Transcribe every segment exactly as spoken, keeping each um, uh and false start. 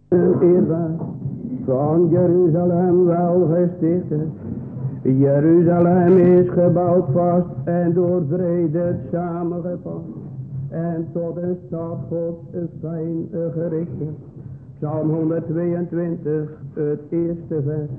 Eerwaarts van Jeruzalem wel gesticht. Jeruzalem is gebouwd vast en door vrede samengepast. En tot een stad Gods fijn gericht. Psalm honderdtweeëntwintig, het eerste vers.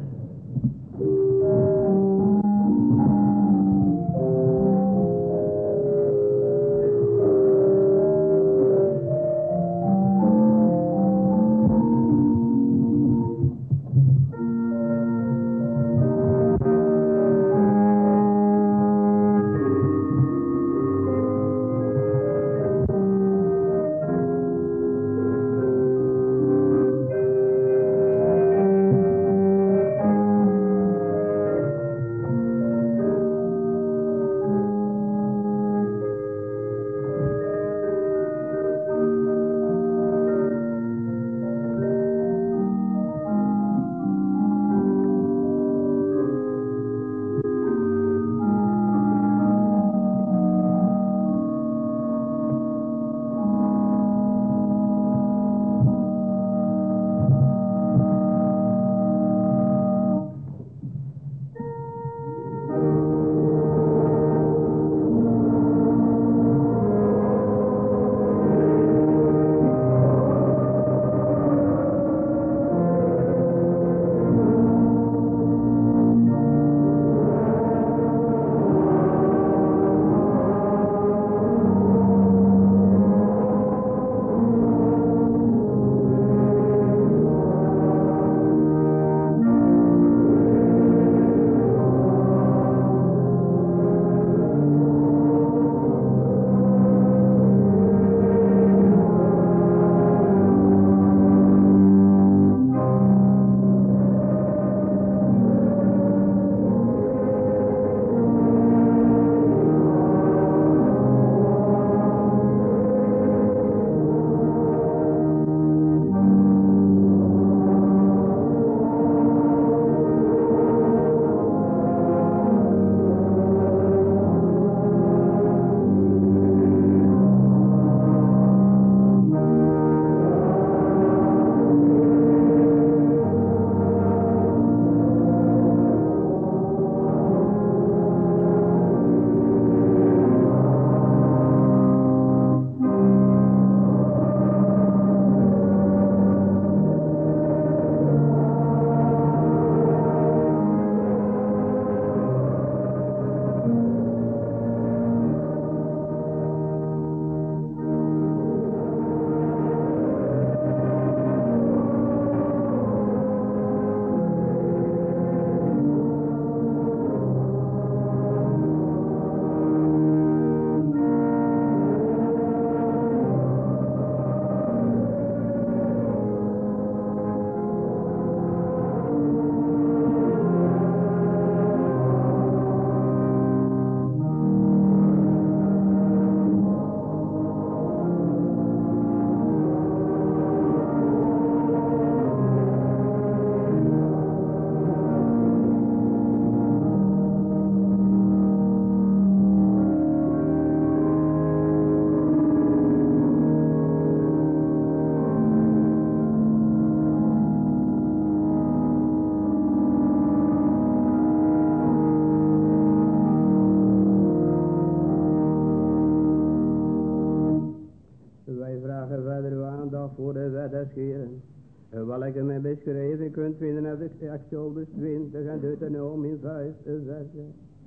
voor de wet des Heeren, welke men beschreven kunt vinden uit Exodus twintig en Deuteronomium vijf, zes.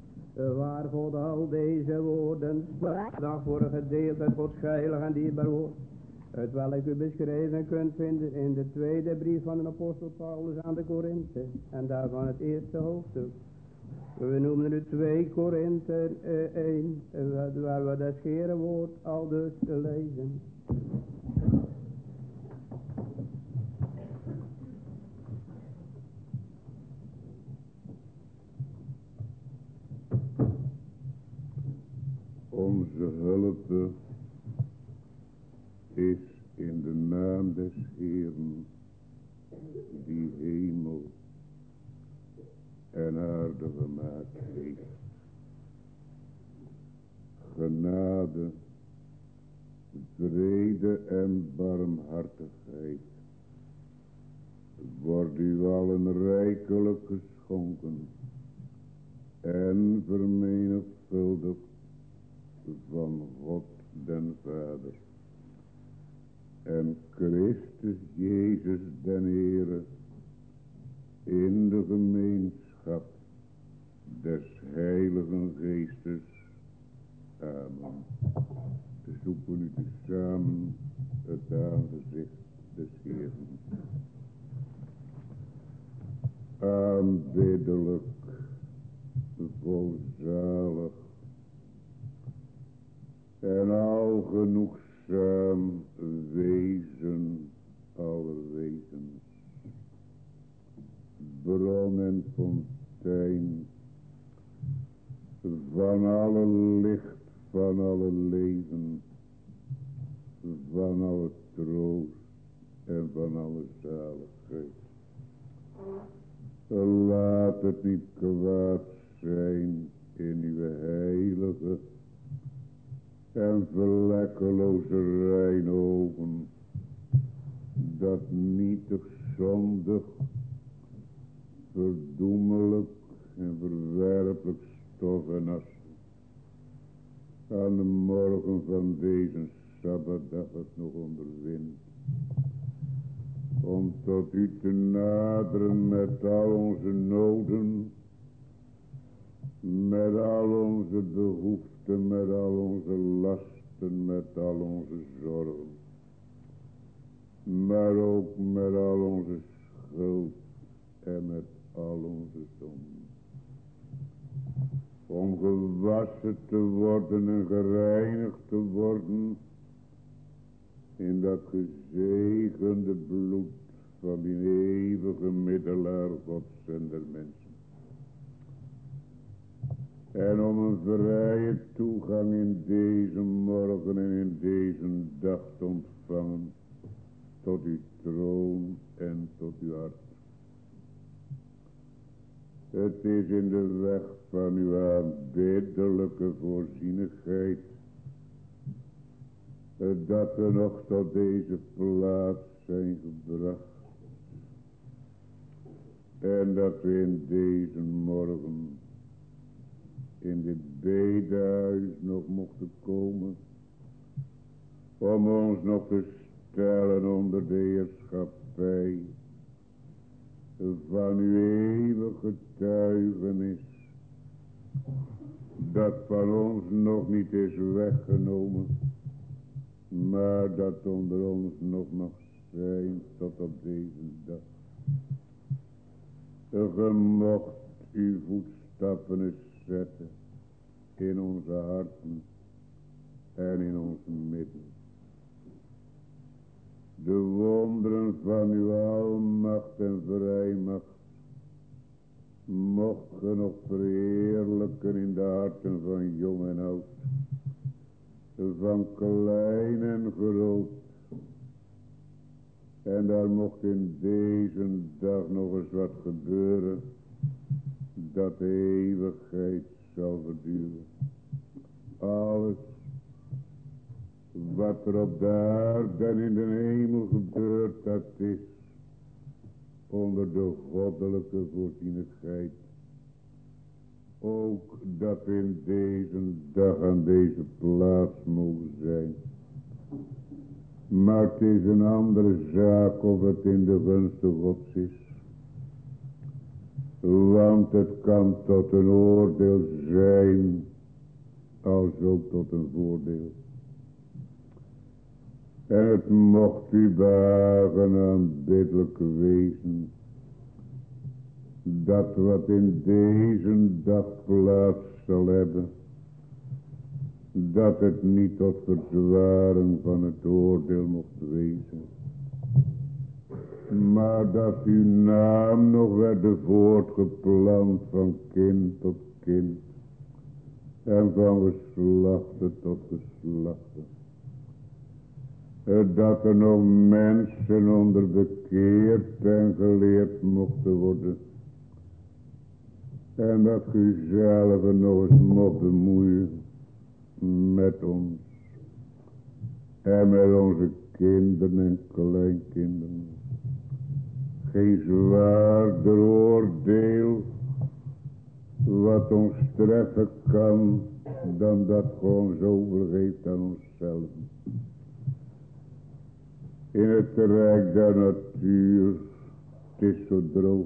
Waar God al deze woorden sprak, dat voor een gedeelte het Gods heilig en dierbaar woord, het welk u beschreven kunt vinden in de tweede brief van de apostel Paulus aan de Korinthe, en daarvan het eerste hoofdstuk. We noemen nu twee Korinthe één, waar we dat Heere woord al dus te lezen. Onze hulp is in de naam des Heeren, die hemel en aarde gemaakt heeft. Genade, vrede en barmhartigheid wordt u allen rijkelijk geschonken en vermenigvuldigd van God den Vader en Christus Jezus den Heere in de gemeenschap des Heiligen Geestes. Amen. Zoeken u tezamen het aangezicht des Heeren. Aanbiddelijk, volzalig en algenoegzaam wezen aller wezens, bron en fontein van alle licht, van alle leven, van alle troost en van alle zaligheid. Laat het niet kwaad zijn in uw heilige en vlekkeloze reine ogen, dat nietig, zondig, verdoemelijk en verwerpelijk stof en as aan de morgen van deze Sabbatdag het nog onderwindt, om tot u te naderen met al onze noden, met al onze behoeften, met al onze lasten, met al onze zorgen, maar ook met al onze schuld en met al onze zonden. Om gewassen te worden en gereinigd te worden in dat gezegende bloed van die eeuwige middelaar Gods en der mensen. En om een vrije toegang in deze morgen en in deze dag te ontvangen tot uw troon en tot uw hart. Het is in de weg van uw aanbiddelijke voorzienigheid dat we nog tot deze plaats zijn gebracht. En dat we in deze morgen in dit bedehuis nog mochten komen. Om ons nog te stellen onder de heerschappij van uw eeuwige getuigenis. Dat van ons nog niet is weggenomen. Maar dat onder ons nog mag zijn tot op deze dag. Ge mocht uw voetstappen eens zetten in onze harten en in ons midden. De wonderen van uw almacht en vrijmacht mocht ge nog verheerlijken in de harten van jong en oud, van klein en groot. En daar mocht in deze dag nog eens wat gebeuren, dat de eeuwigheid zal verduren. Alles wat er op de aarde en in de hemel gebeurt, dat is onder de goddelijke voorzienigheid. Ook dat we in deze dag aan deze plaats mogen zijn. Maar het is een andere zaak of het in de gunste Gods is. Want het kan tot een oordeel zijn, als ook tot een voordeel. En het mocht u behagen aanbiddelijke wezen, dat wat in deze dag plaats zal hebben, dat het niet tot verzwaring van het oordeel mocht wezen, maar dat uw naam nog werd voortgeplant van kind tot kind en van geslachte tot geslachte. Dat er nog mensen onder bekeerd en geleerd mochten worden. En dat u zelf nog eens mocht bemoeien met ons. En met onze kinderen en kleinkinderen. geen zwaarder oordeel wat ons treffen kan dan dat gewoon zoveel geeft aan onszelf. In het rijk der natuur, het is zo droog.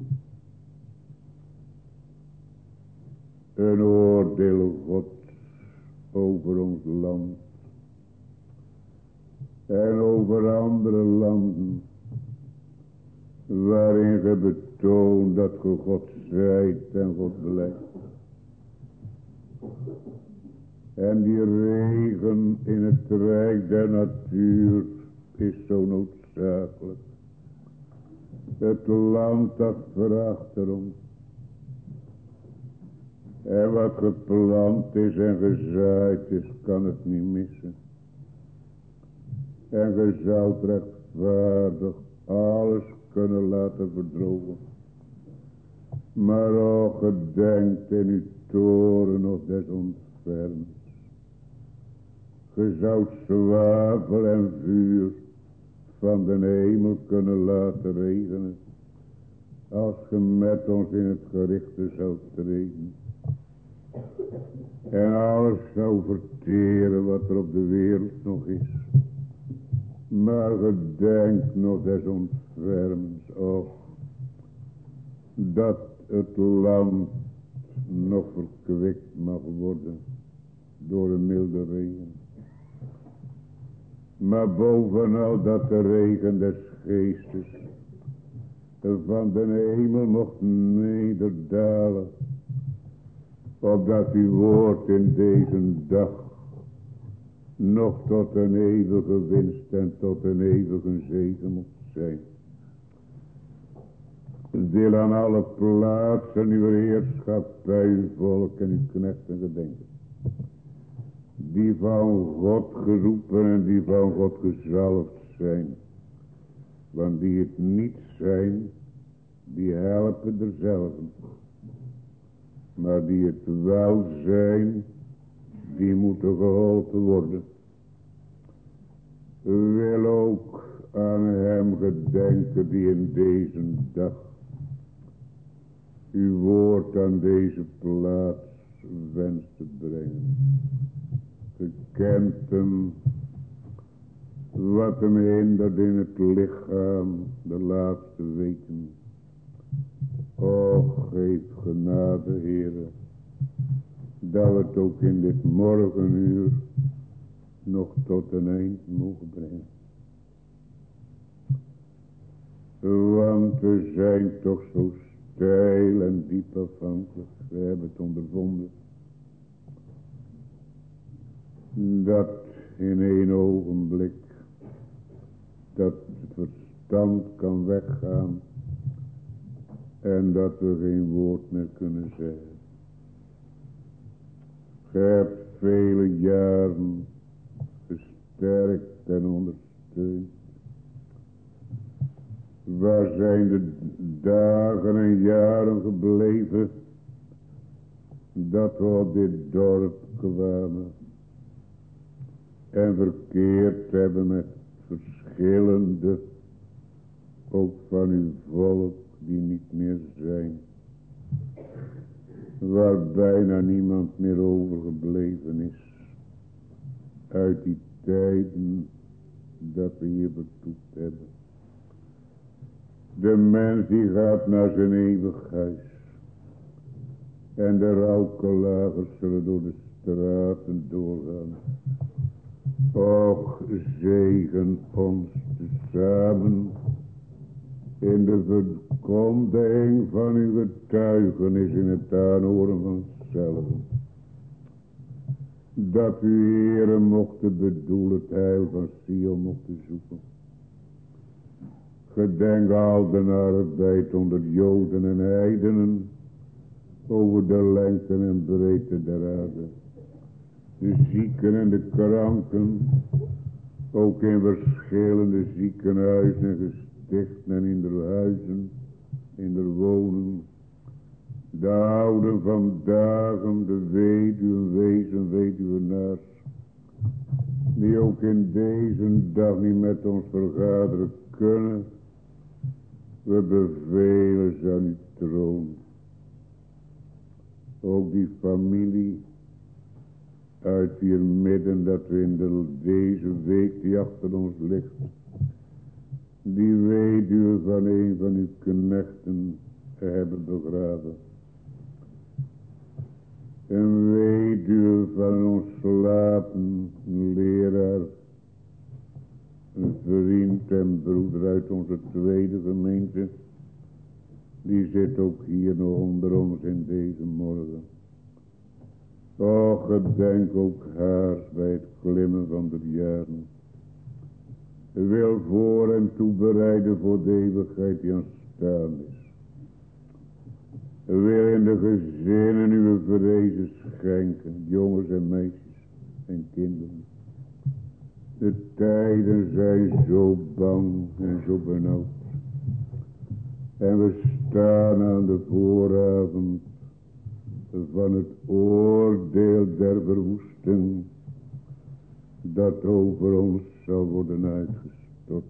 Een oordeel Gods over ons land en over andere landen, waarin ge betoont dat ge God zijt en God blijft. En die regen in het rijk der natuur is zo noodzakelijk. Het land dat vraagt erom. En wat geplant is en gezaaid is, kan het niet missen. En ge zou rechtvaardig alles kunnen laten verdrogen. Maar o, gedenkt in uw toren of des ontfermens. Ge zoudt zwavel en vuur van de hemel kunnen laten regenen, als ge met ons in het gerichte zoudt treden. En alles zou verteren wat er op de wereld nog is. Maar gedenk nog des ontfermens, och, dat het land nog verkwikt mag worden door een milde regen. Maar bovenal dat de regen des geestes van de hemel mocht nederdalen, opdat uw woord in deze dag nog tot een eeuwige winst en tot een eeuwige zegen mocht zijn. Deel aan alle plaatsen uw heerschappij, uw volk en uw knechten gedenken. Die van God geroepen en die van God gezalfd zijn. Want die het niet zijn, die helpen derzelven. Maar die het wel zijn, die moeten geholpen worden. Wil ook aan hem gedenken die in deze dag uw woord aan deze plaats wenst te brengen. Gekent hem wat hem hindert in het lichaam de laatste weken. O, geef genade, Heere, dat we het ook in dit morgenuur nog tot een eind mogen brengen. Want we zijn toch zo steil en diep afhankelijk. We hebben het ondervonden. Dat in één ogenblik dat het verstand kan weggaan en dat we geen woord meer kunnen zeggen. Gij hebt vele jaren gesterkt en ondersteund. Waar zijn de dagen en jaren gebleven dat we op dit dorp kwamen en verkeerd hebben met verschillende, ook van uw volk, die niet meer zijn. Waar bijna niemand meer overgebleven is uit die tijden dat we hier betoet hebben. De mens die gaat naar zijn eeuwig huis. En de rouwkelagers zullen door de straten doorgaan. Och, zegen ons tezamen in de verkondiging van uw getuigenis in het aanhoren van zelf. Dat u, Heere, mocht bedoelen het heil van Sion mocht zoeken. Gedenk al de arbeid onder Joden en heidenen over de lengte en breedte der aarde. De zieken en de kranken, ook in verschillende ziekenhuizen en gestichten en in de huizen, in de wonen. De ouden van dagen, de weduwen, wezen, weduwenaars, die ook in deze dag niet met ons vergaderen kunnen, We bevelen ze aan uw troon. Ook die familie uit wier midden dat we in de, deze week die achter ons ligt, die weduwe van een van uw knechten hebben begraven. Een weduwe van een ontslapen leraar, een vriend en broeder uit onze tweede gemeente, die zit ook hier nog onder ons in deze morgen. Och, gedenk ook haar bij het klimmen van de jaren. Wil voor en toebereiden voor de eeuwigheid die aanstaan is. Wil in de gezinnen uw vrezen schenken, jongens en meisjes en kinderen. De tijden zijn zo bang en zo benauwd. En we staan aan de vooravond van het oordeel der verwoesting dat over ons zal worden uitgestort.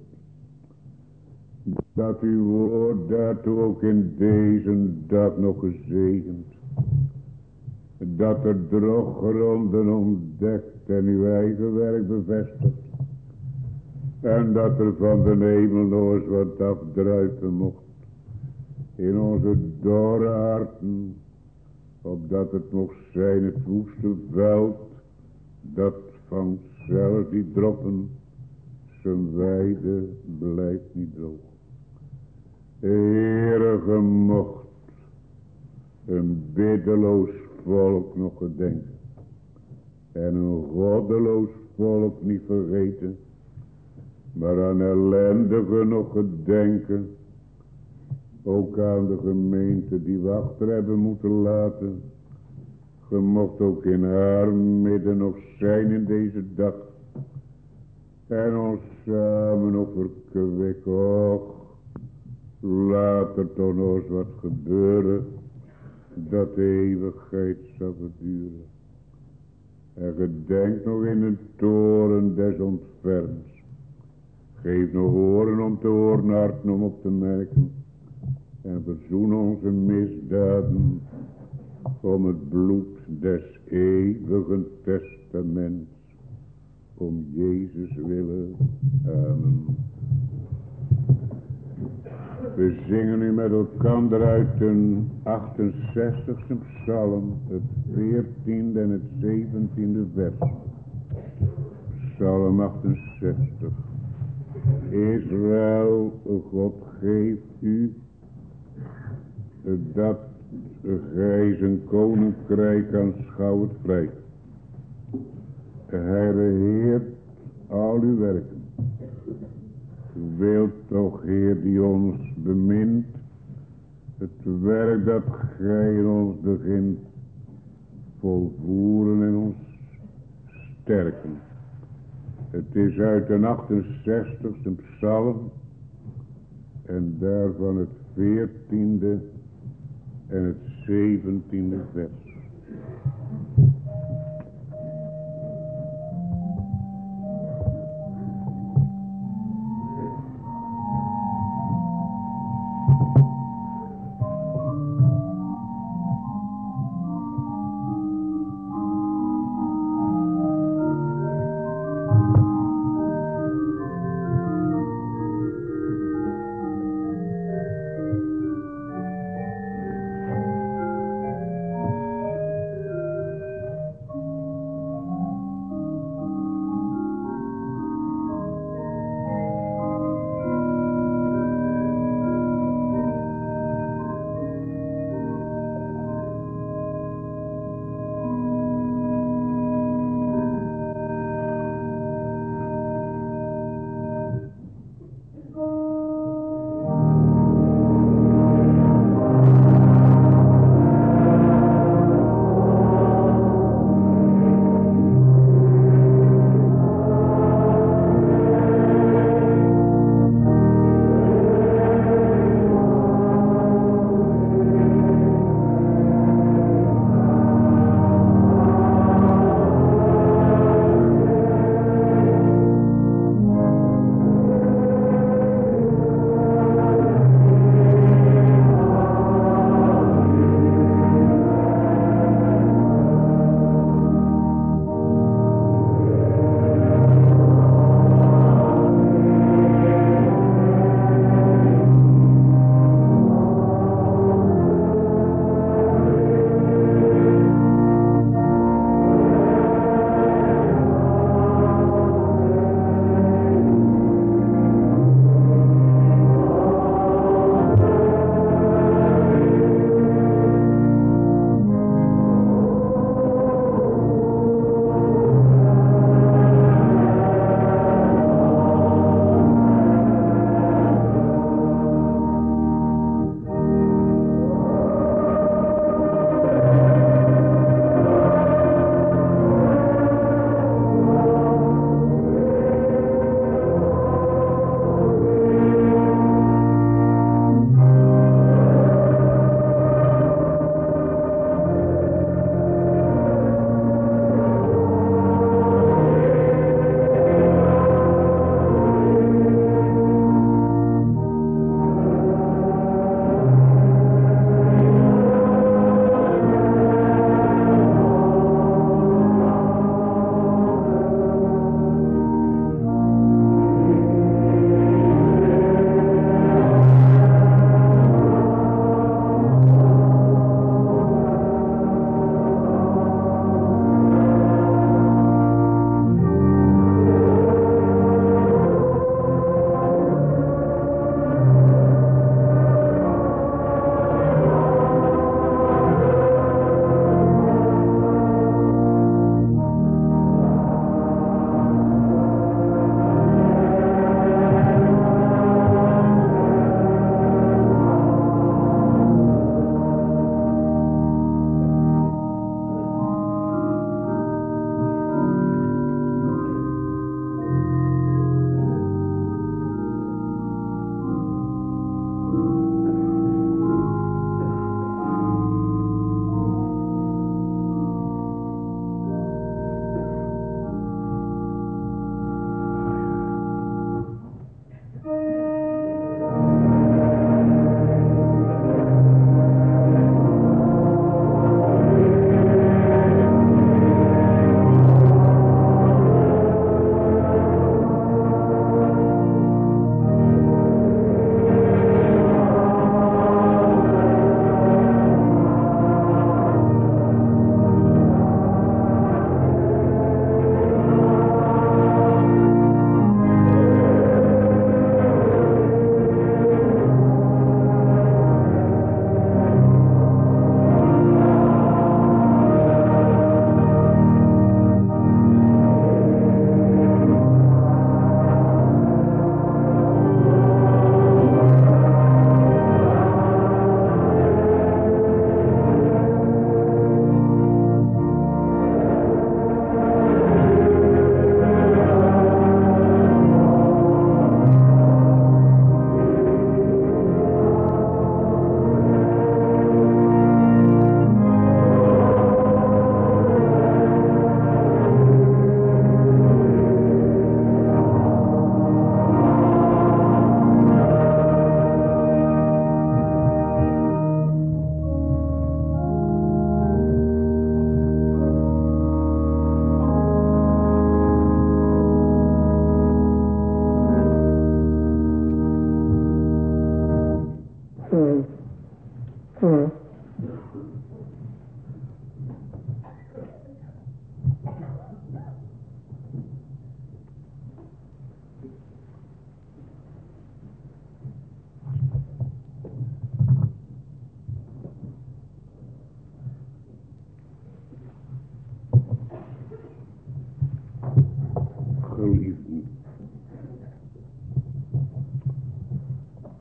Dat uw woord daartoe ook in deze dag nog gezegend. Dat er droggronden ontdekt en uw eigen werk bevestigt. En dat er van de hemel nog eens wat afdruipen mocht. In onze dorre harten. Opdat het mocht zijn het woeste veld. Dat vangt zelfs die droppen. Zijn weide blijft niet droog. Heere, gemocht een biddeloos volk nog gedenken. En een goddeloos volk niet vergeten. Maar aan ellendigen nog gedenken. Ook aan de gemeente die we achter hebben moeten laten. Ge mocht ook in haar midden nog zijn in deze dag. En ons samen nog verkwikken. Och, laat er toch nog eens wat gebeuren. Dat de eeuwigheid zal verduren. En gedenk nog in een toren des ontferms. Geef nog oren om te horen, harten om op te merken. En verzoen onze misdaden om het bloed des eeuwigen testaments. Om Jezus willen. Amen. We zingen nu met elkaar uit een achtenzestigste psalm, het veertiende en het zeventiende vers. Psalm achtenzestig. Israël, God geeft u dat gij zijn koninkrijk aanschouwt vrij. Hij regeert al uw werken. Wilt toch, Heer, die ons bemint, het werk dat gij in ons begint, volvoeren en ons sterken. Het is uit een achtenzestigste psalm en daarvan het veertiende en het zeventiende vers.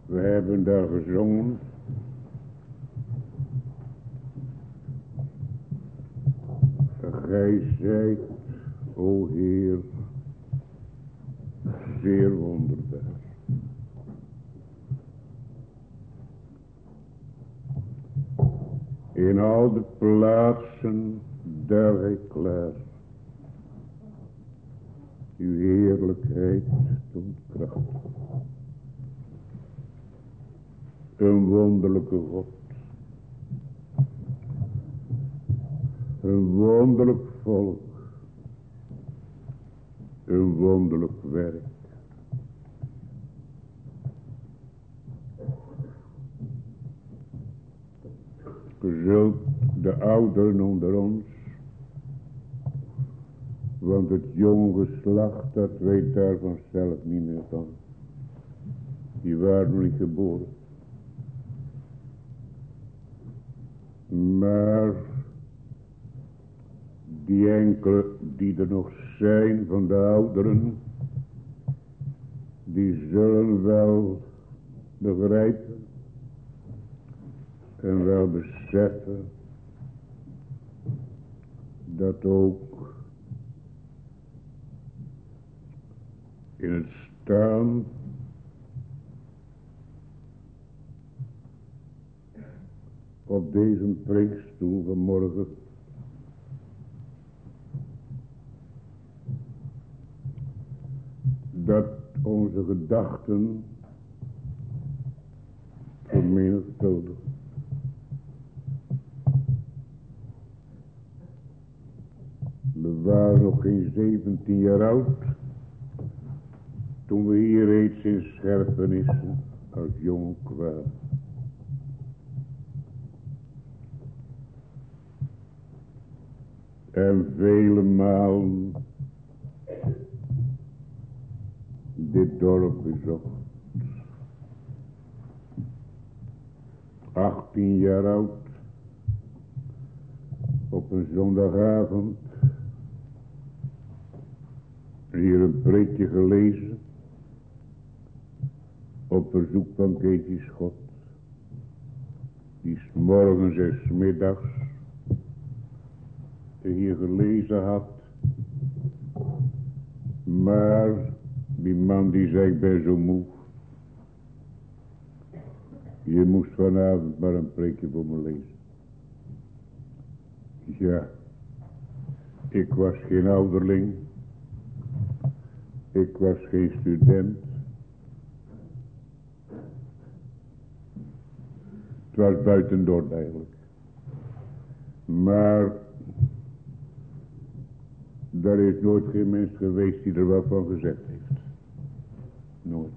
We hebben daar gezongen. Gij zijt, o Heer, zeer wonderbaar. In al de plaatsen daar gij klaar uw heerlijkheid toont kracht. Een wonderlijke God. Een wonderlijk volk. Een wonderlijk werk. Zult de ouderen onder ons, want het jong geslacht, dat weet daar vanzelf niet meer van. Die waren nog niet geboren. Maar die enkele die er nog zijn van de ouderen, die zullen wel begrijpen en wel beseffen dat ook in het staan op deze preekstoel vanmorgen dat onze gedachten vermenigvuldigen. We waren nog geen zeventien jaar oud toen we hier reeds in scherpenissen als jong kwamen. En vele malen dit dorp bezocht. achttien jaar oud, op een zondagavond, hier een preekje gelezen, op verzoek van Keetje Schot, die 's morgens en 's middags hier gelezen had. Maar die man die zei, ik ben zo moe. Je moest vanavond maar een preekje voor me lezen. Ja, ik was geen ouderling. Ik was geen student. Het was buitendort eigenlijk. Maar daar is nooit geen mens geweest die er wat van gezegd heeft. Nooit.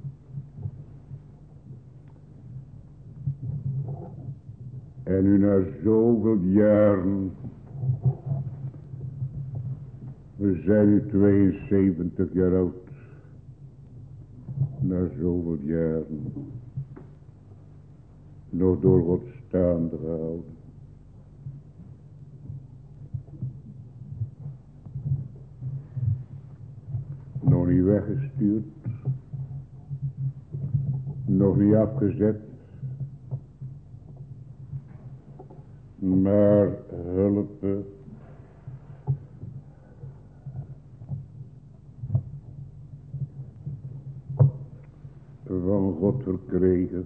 En nu na zoveel jaren, we zijn nu tweeënzeventig jaar oud, na zoveel jaren, nog door God staande gehouden. Nog niet weggestuurd, nog niet afgezet, maar hulp van God verkregen.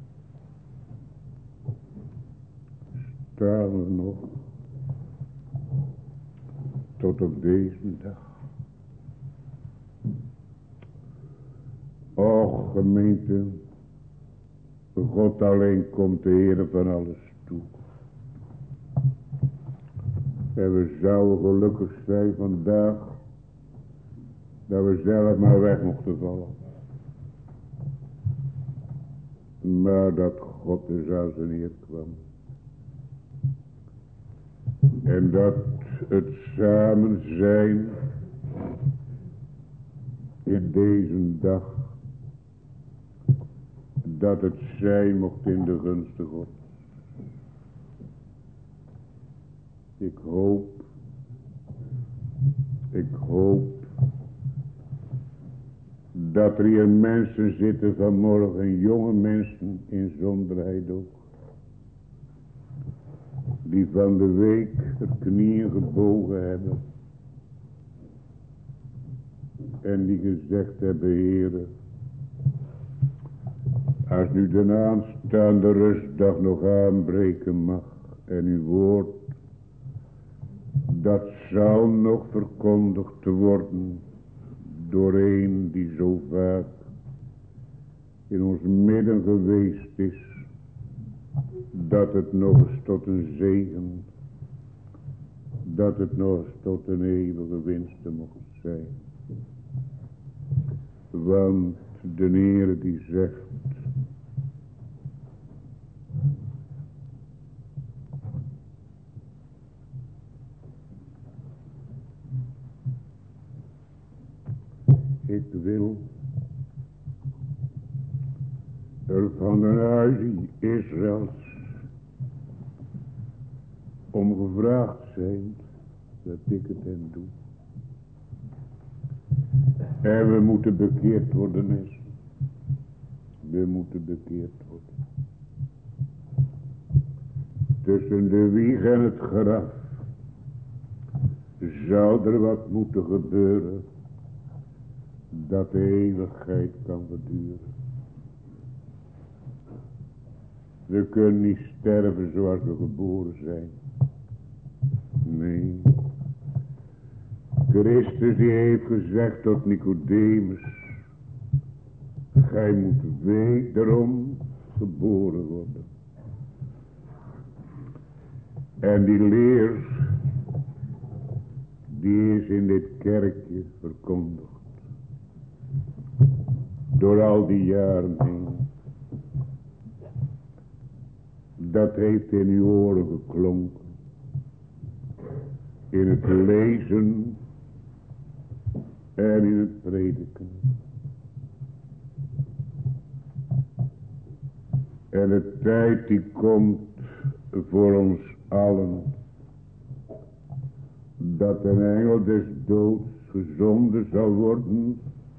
Staan we nog tot op deze dag. Och, gemeente, God alleen komt de Heer van alles toe. En we zouden gelukkig zijn vandaag dat we zelf maar weg mochten vallen. Maar dat God dus aan zijn Heer kwam. En dat het samen zijn in deze dag, dat het zijn mocht in de gunste God. Ik hoop, ik hoop dat er hier mensen zitten vanmorgen, jonge mensen in zonderheid ook, die van de week het knieën gebogen hebben en die gezegd hebben, Heere, als nu de aanstaande rustdag nog aanbreken mag en uw woord, dat zal nog verkondigd worden door een die zo vaak in ons midden geweest is, dat het nog eens tot een zegen, dat het nog eens tot een eeuwige winst mocht zijn. Want de Heer die zegt, ik wil er van de huizen Israëls om gevraagd zijn dat ik het hen doe. En we moeten bekeerd worden, mensen. We moeten bekeerd worden. Tussen de wieg en het graf zou er wat moeten gebeuren dat de eeuwigheid kan verduren. We kunnen niet sterven zoals we geboren zijn. Nee. Christus die heeft gezegd tot Nicodemus, gij moet wederom geboren worden. En die leer, die is in dit kerkje verkondigd. Door al die jaren heen. Dat heeft in uw oren geklonken. In het lezen en in het prediken. En de tijd die komt voor ons allen, dat een engel des doods gezonden zal worden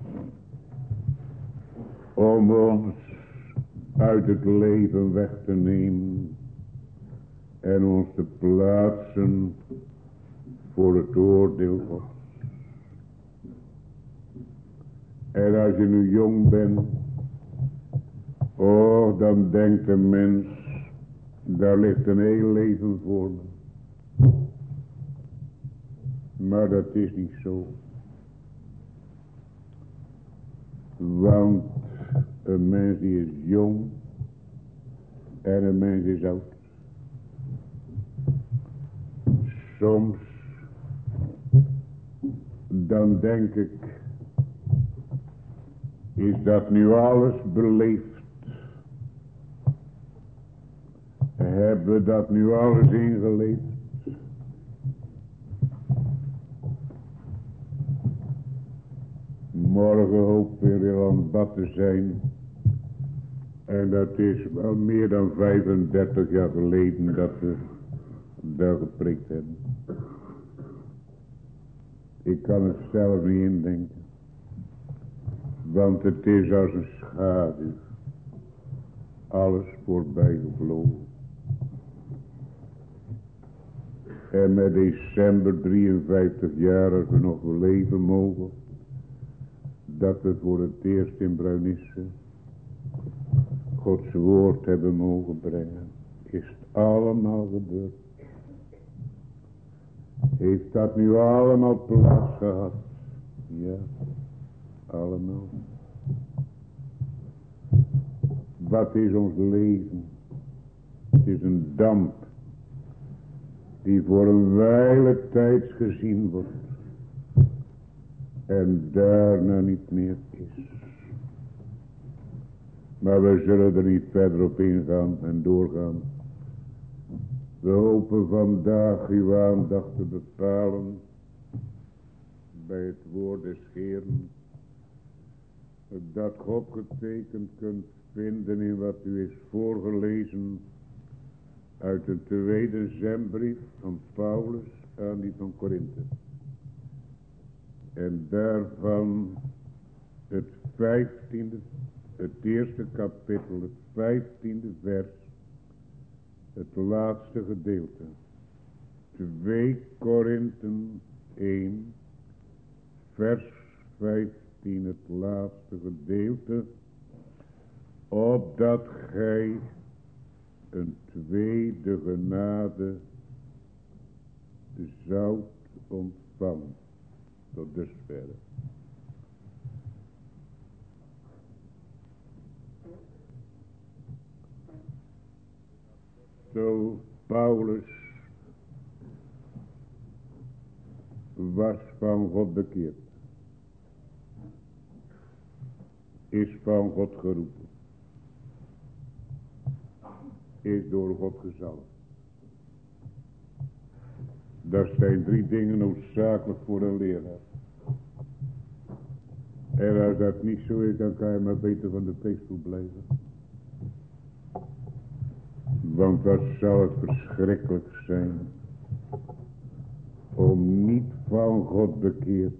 om ons uit het leven weg te nemen en ons te plaatsen voor het oordeel Gods. En als je nu jong bent, oh, dan denkt een mens, daar ligt een heel leven voor me. Maar dat is niet zo. Want een mens die is jong en een mens is oud. Soms dan denk ik, is dat nu alles beleefd? Hebben we dat nu alles ingeleefd? Morgen hoop weer aan het bad te zijn. En dat is wel meer dan vijfendertig jaar geleden dat we daar geprikt hebben. Ik kan het zelf niet indenken. Want het is als een schaduw. Alles voorbij gevlogen. En met december drieënvijftig jaar, als we nog leven mogen, dat we voor het eerst in Bruinisse Gods woord hebben mogen brengen, is het allemaal gebeurd. Heeft dat nu allemaal plaats gehad? Ja, allemaal. Wat is ons leven? Het is een damp die voor een wijle tijd gezien wordt en daarna niet meer is. Maar we zullen er niet verder op ingaan en doorgaan. We hopen vandaag uw aandacht te bepalen bij het woord des Heeren, dat God getekend kunt vinden in wat u is voorgelezen uit de tweede zendbrief van Paulus aan die van Korinthe. En daarvan het vijftiende, het eerste kapitel, het vijftiende vers, het laatste gedeelte. twee Korinten één, vers vijftien, het laatste gedeelte. Opdat gij een tweede genade zoudt ontvangen. Tot dusver. Zo Paulus was van God bekeerd. Is van God geroepen. Is door God gezalfd. Dat zijn drie dingen noodzakelijk voor een leraar. En als dat niet zo is, dan kan je maar beter van de preekstoel blijven. Want dat zou het verschrikkelijk zijn. Om niet van God bekeerd.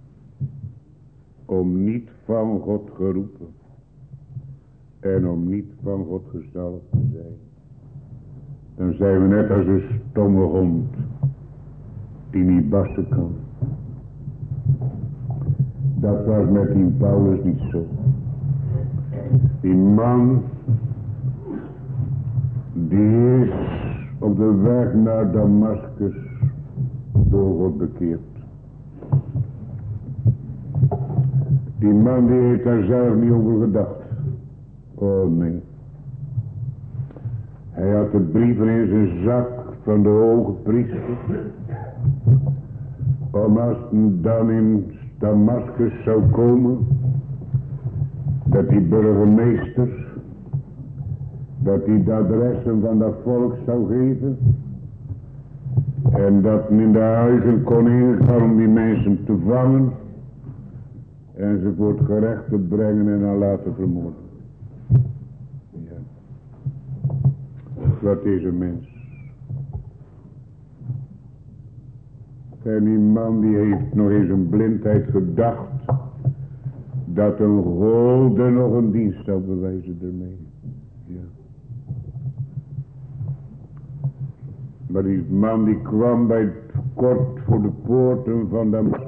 Om niet van God geroepen. En om niet van God gezalfd te zijn. Dan zijn we net als een stomme hond. Die niet bassen kan. Dat was met die Paulus niet zo. Die man. Die is op de weg naar Damascus door God bekeerd. Die man die heeft daar zelf niet over gedacht. Oh nee. Hij had de brieven in zijn zak van de hoge priester. Om als hij dan in Damascus zou komen. Dat die burgemeester. Dat hij de adressen van dat volk zou geven. En dat men in de huizen kon ingaan om die mensen te vangen. En ze voor het gerecht te brengen en dan laten vermoorden. Ja. Wat is een mens? En die man die heeft nog in zijn blindheid gedacht. Dat een golde nog een dienst zou bewijzen ermee. Ja. Maar die man die kwam bij het kort voor de poorten van Damascus.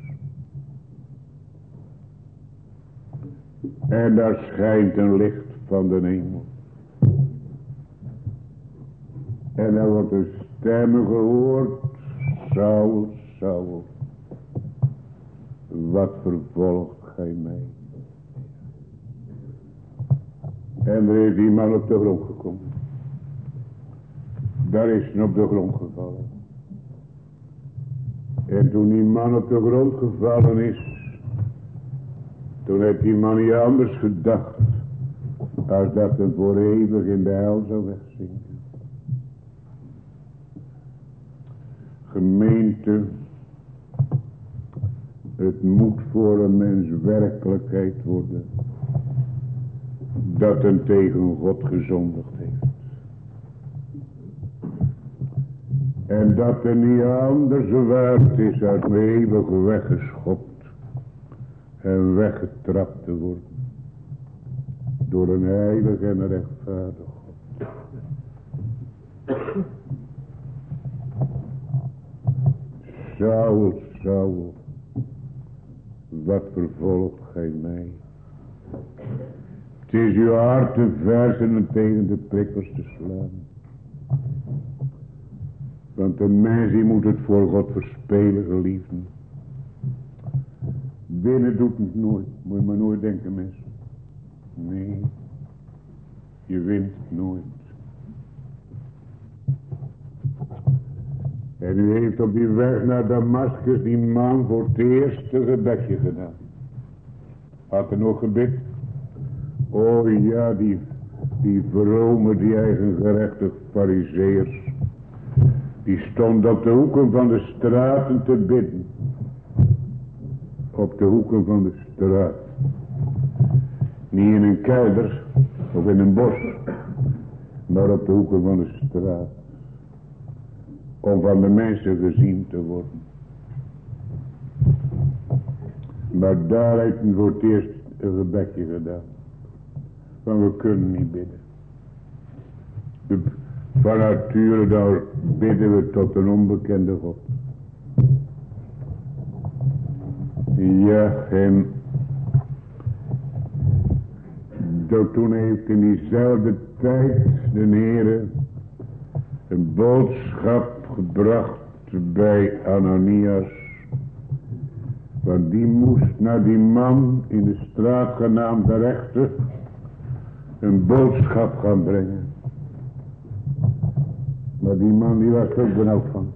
En daar schijnt een licht van de hemel. En er wordt een stem gehoord. Saul, Saul. Wat vervolgt gij mij? En er is die man op de grond gekomen. Daar is hij op de grond gevallen. En toen die man op de grond gevallen is. Toen heeft die man niet anders gedacht. Als dat hem voor eeuwig in de hel zou wegzinken. Gemeente. Het moet voor een mens werkelijkheid worden. Dat hem tegen God gezondigd heeft. En dat er niet anders waard is uit een eeuwig weggeschopt. En weggetrapt te worden. Door een heilig en een rechtvaardig God. Saul, Saul. Wat vervolgt gij mij? Het is uw hart te versen en tegen de prikkels te slaan. Want de mens die moet het voor God verspelen, geliefden. Binnen doet het nooit. Moet je maar nooit denken, mensen. Nee. Je wint nooit. En u heeft op die weg naar Damascus die man voor het eerste gebedje gedaan. Had er nog gebed? Oh ja, die, die vrome, die eigengerechtig farizeeërs. Die stond op de hoeken van de straten te bidden. Op de hoeken van de straat. Niet in een kelder of in een bos. Maar op de hoeken van de straat. Om van de mensen gezien te worden. Maar daar heeft men voor het eerst een gebedje gedaan. Want we kunnen niet bidden. De, van nature dan bidden we tot een onbekende God. Ja, en toen heeft in diezelfde tijd de Heere een boodschap gebracht bij Ananias. Want die moest naar die man in de straat genaamd de rechter een boodschap gaan brengen. Maar die man die was er ook benauwd van.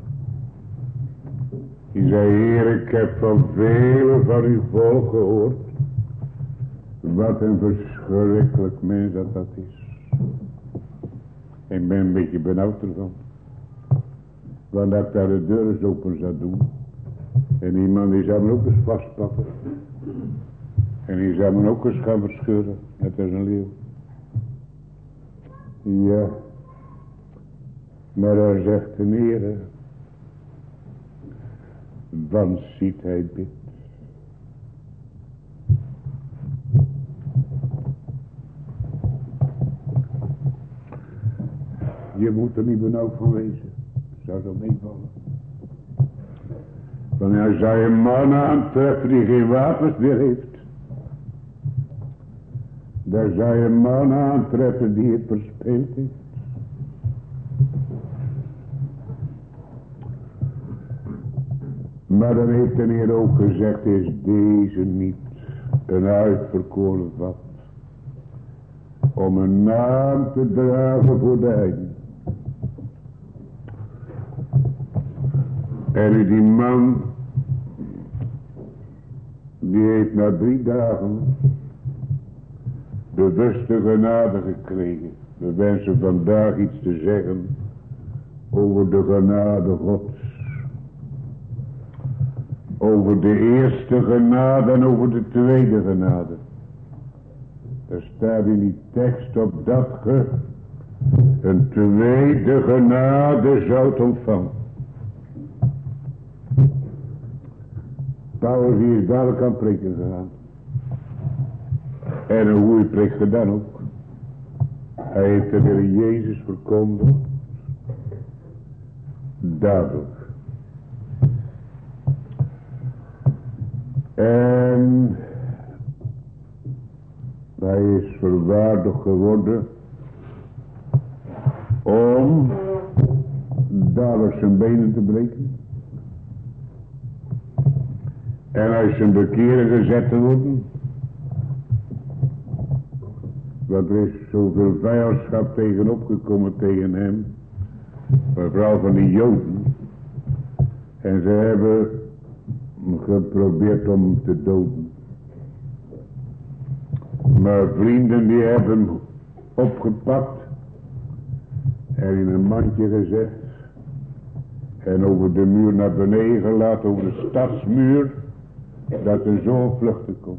Die zei, Heer, ik heb van velen van uw volk gehoord. Wat een verschrikkelijk mens dat dat is. Ik ben een beetje benauwd ervan. Want dat ik daar de deur eens open zou doen. En die man die zou me ook eens vastpakken. En die zou me ook eens gaan verscheuren. Net als een leeuw. Ja. Maar daar zegt de Heer. Want ziet hij bidt. Je moet er niet benauwd van wezen. Zou zo meevallen. Wanneer zou je een man aantreffen die geen wapens meer heeft. Daar zou je een man aantreffen die het verspeeld heeft. Maar dan heeft de Heer ook gezegd, is deze niet een uitverkoren vat. Om een naam te dragen voor de heiden. En die man, die heeft na drie dagen bewuste genade gekregen. We wensen vandaag iets te zeggen over de genade Gods. Over de eerste genade en over de tweede genade. Er staat in die tekst op dat ge een tweede genade zoudt ontvangen. Paulus die is dadelijk aan preken gegaan. En een goede preek gedaan ook. Hij heeft de Heer Jezus verkondigd. Dadelijk. En hij is verwaardigd geworden om dadelijk zijn benen te breken. En hij is een bekeren gezet te worden. Want er is zoveel vijandschap tegenop gekomen tegen hem. Vooral van die Joden. En ze hebben geprobeerd om hem te doden. Maar vrienden die hebben hem opgepakt. En in een mandje gezet. En over de muur naar beneden gelaten, over de stadsmuur. Dat er zo vluchten kon.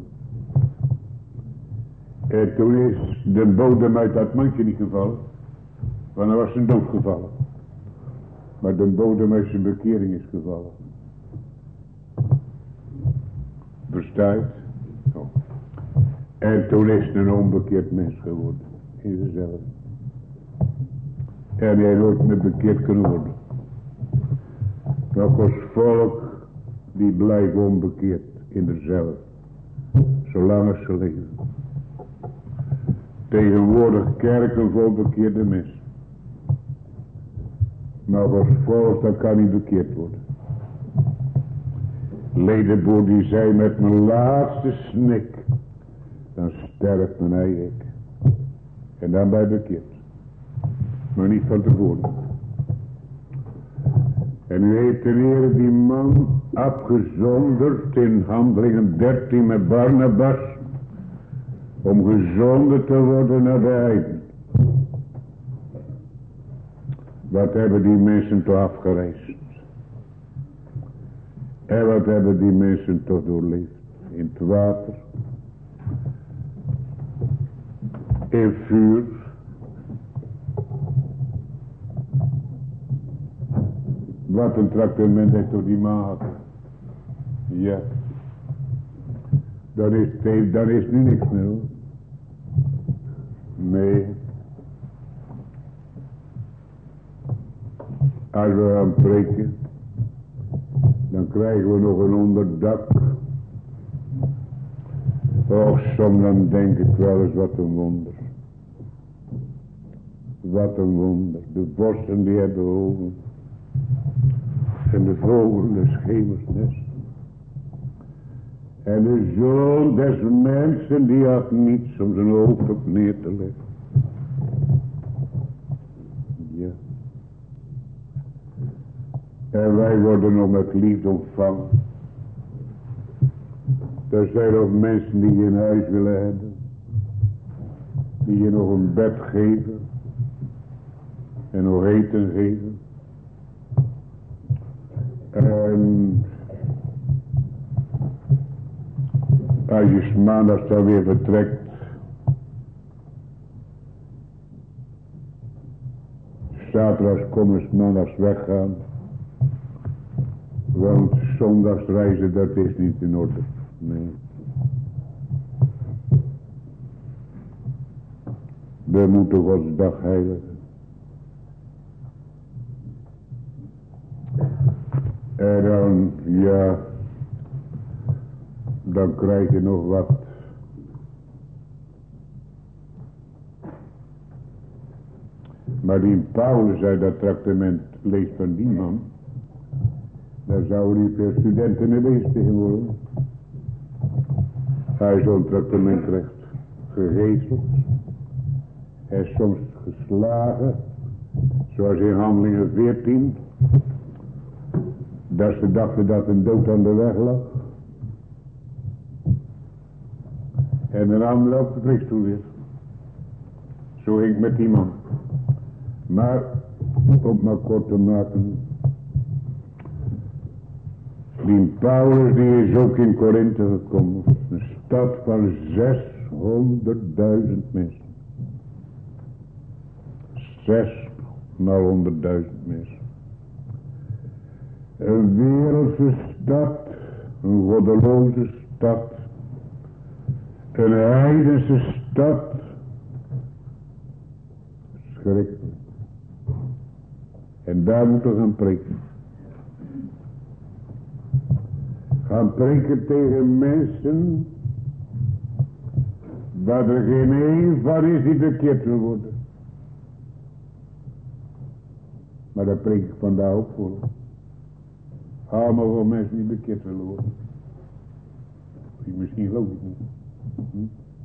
En toen is de bodem uit dat mandje niet gevallen. Want hij was zijn dood gevallen. Maar de bodem uit zijn bekering is gevallen. Versta je? Oh. En toen is hij een onbekeerd mens geworden. In zichzelf. En hij nooit meer bekeerd kunnen worden. Nog als volk die blijft onbekeerd in zichzelf. Zolang als ze leven. Tegenwoordig kerken vol bekeerde mensen. Maar als volk dat kan niet bekeerd worden. Ledenboer die zei met mijn laatste snik. Dan sterft mijn eigen ik. En dan ben je bekeerd. Maar niet van tevoren. En nu heeft de Heer die man afgezonderd in Handelingen dertien met Barnabas. Om gezonden te worden naar de heiden. Wat hebben die mensen toch afgereisd? En wat hebben die mensen toch doorleefd? In het water. In vuur. Wat een tractement heeft door die man. Ja. Dan is het, dan is het nu niks meer hoor. Nee. Als we gaan preken, dan krijgen we nog een onderdak. Och, soms dan denk ik wel eens wat een wonder. Wat een wonder. De borsten die hebben ogen. En de vogelen de schemersnest. En de zoon des mensen die had niets om zijn hoofd op neer te leggen. Ja. En wij worden nog met liefde ontvangen. Er zijn ook mensen die je een huis willen hebben. Die je nog een bed geven. En nog eten geven. En als je 's maandags dan weer vertrekt. Zaterdags komen, 's maandags weggaan. Want zondags reizen, dat is niet in orde. Nee. We moeten Gods dag heiligen. En dan, ja, dan krijg je nog wat. Maar die Paulus uit dat traktement leest van die man. Daar zouden niet veel studenten mee bezig tegen worden. Hij zo'n traktement krijgt. Gegezeld. Hij is soms geslagen. Zoals in Handelingen veertien. Dat ze dachten dat een dood aan de weg lag. En een ander op de preekstoel weer. Zo ging ik met die man. Maar, om maar kort te maken. Die Paulus die is ook in Korinthe gekomen. Een stad van zeshonderdduizend mensen. Zes maal honderdduizend mensen. Een wereldse stad. Een goddeloze stad. Een heidense stad. Schrikkelijk. En daar moeten we gaan preken. Gaan preken tegen mensen. Waar er geen een van is die bekeerd wil worden. Maar daar preek ik vandaag ook voor. Allemaal voor mensen die bekeerd willen worden. Misschien geloof je het niet. Hm?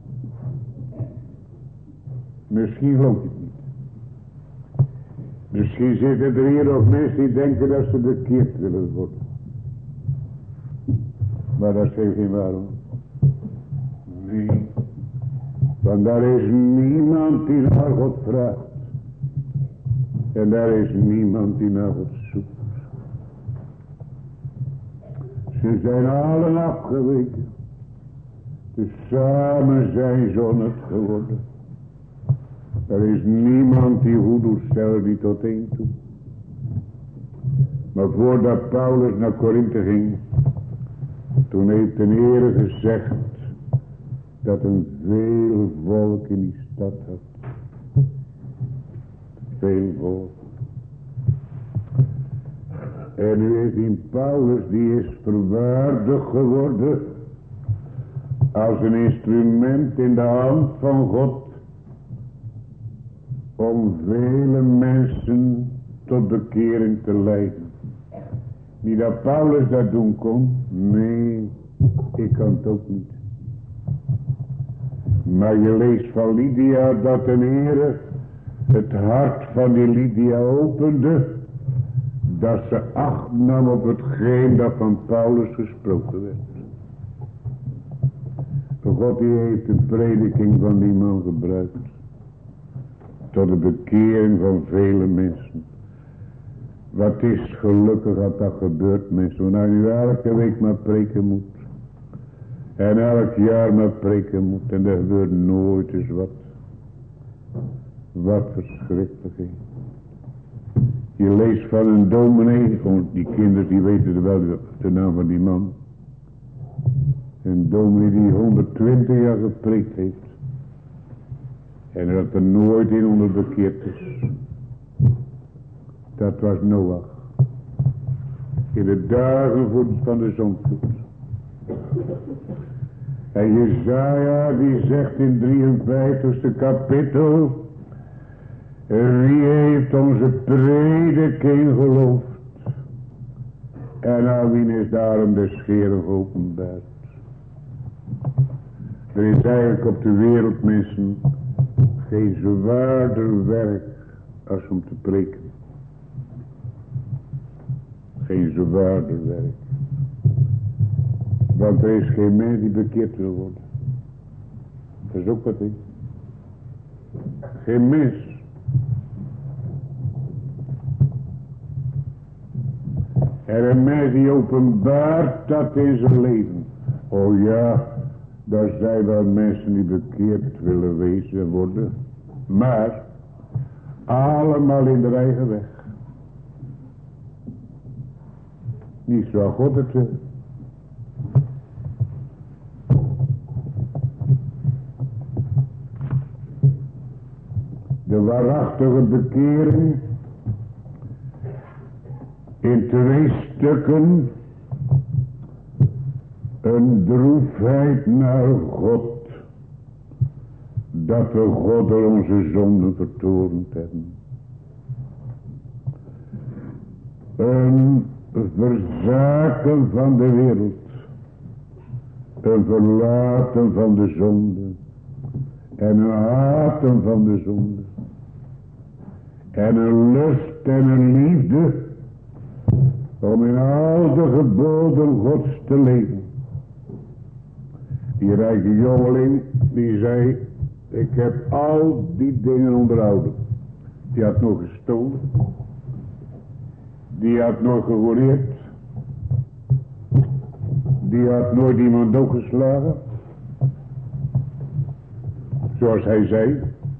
Misschien geloof je het niet. Misschien zitten er hier ook mensen die denken dat ze bekeerd willen worden. Maar dat is geen waarom. Nee. Want daar is niemand die naar God vraagt. En daar is niemand die naar God zoekt. Ze zijn allen afgeweken. Dus samen zijn ze onnet geworden. Er is niemand die goed doet, stel die tot één toe. Maar voordat Paulus naar Korinthe ging, toen heeft de Heer gezegd dat een veel volk in die stad had. Veel volk. En nu is die Paulus, die is verwaardigd geworden als een instrument in de hand van God om vele mensen tot bekering te leiden. Niet dat Paulus dat doen kon. Nee, ik kan het ook niet. Maar je leest van Lydia dat de Heer het hart van die Lydia opende. Dat ze acht nam op hetgeen dat van Paulus gesproken werd. God die heeft de prediking van die man gebruikt. Tot de bekering van vele mensen. Wat is gelukkig dat dat gebeurt, mensen. Want nu elke week maar preken moet. En elk jaar maar preken moet. En er gebeurt nooit eens wat. Wat verschrikkelijk is. Je leest van een dominee. Die kinderen die weten wel de naam van die man. Een dominee die honderdtwintig jaar gepreekt heeft. En dat er nooit in onder bekeerd is. Dat was Noach. In de dagen van de zondvloed. En Jesaja die zegt in drieënvijftigste kapittel. Wie heeft onze prediking geloofd? En aan wie is daarom de scheren geopenbaard? Er is eigenlijk op de wereld, mensen, geen zwaarder werk als om te preken. Geen zwaarder werk. Want er is geen mens die bekeerd wil worden. Dat is ook wat ik. Geen mens. En een mens die openbaart dat in zijn leven. Oh ja, daar zijn wel mensen die bekeerd willen wezen worden. Maar, allemaal in de eigen weg. Niet zoals God het wil. De waarachtige bekering in twee stukken. Een droefheid naar God. Dat we God door onze zonden vertorend hebben. Een verzaken van de wereld. Een verlaten van de zonde. En een haten van de zonde. En een lust en een liefde. Om in al de geboden Gods te leven. Die rijke jongeling die zei. Ik heb al die dingen onderhouden. Die had nog gestolen. Die had nooit gehoreerd. Die had nooit iemand doodgeslagen. Zoals hij zei.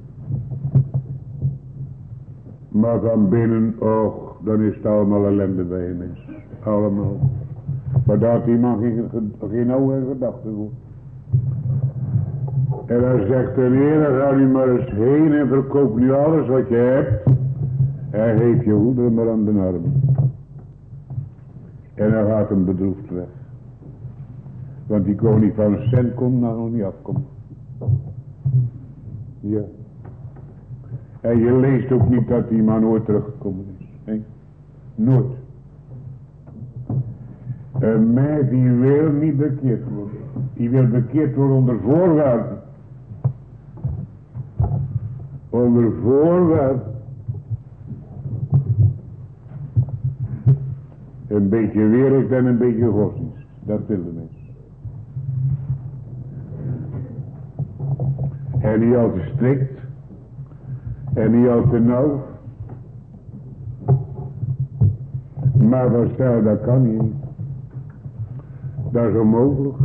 Maar van binnen, och, dan is het allemaal ellende bij hem is. Allemaal. Maar daar had die man geen, geen oude gedachte voor. En hij zegt, de Heer, ga nu maar eens heen en verkoop nu alles wat je hebt. Hij heeft je hoeder maar aan de arm. En hij gaat hem bedroefd weg. Want die koning van een cent kon nou nog niet afkomen. Ja. En je leest ook niet dat die man ooit teruggekomen is. Nee. Nooit. Een mens die wil niet bekeerd worden. Die wil bekeerd worden onder voorwaarden. Onder voorwaarden. Een beetje wereld en een beetje godsdienst. Dat wil de mens. En niet al te strikt. En niet al te nauw. Maar wat stel, dat kan niet. Dat is onmogelijk.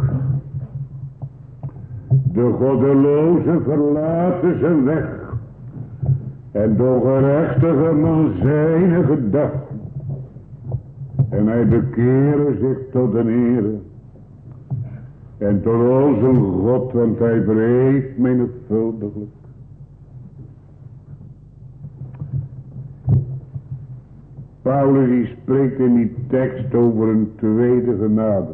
De goddeloze verlaten zijn weg. En de gerechtige man zijn gedachten. En hij bekeerde zich tot de Heere. En tot onze God, want hij verheeft menigvuldiglijk. Paulus die spreekt in die tekst over een tweede genade.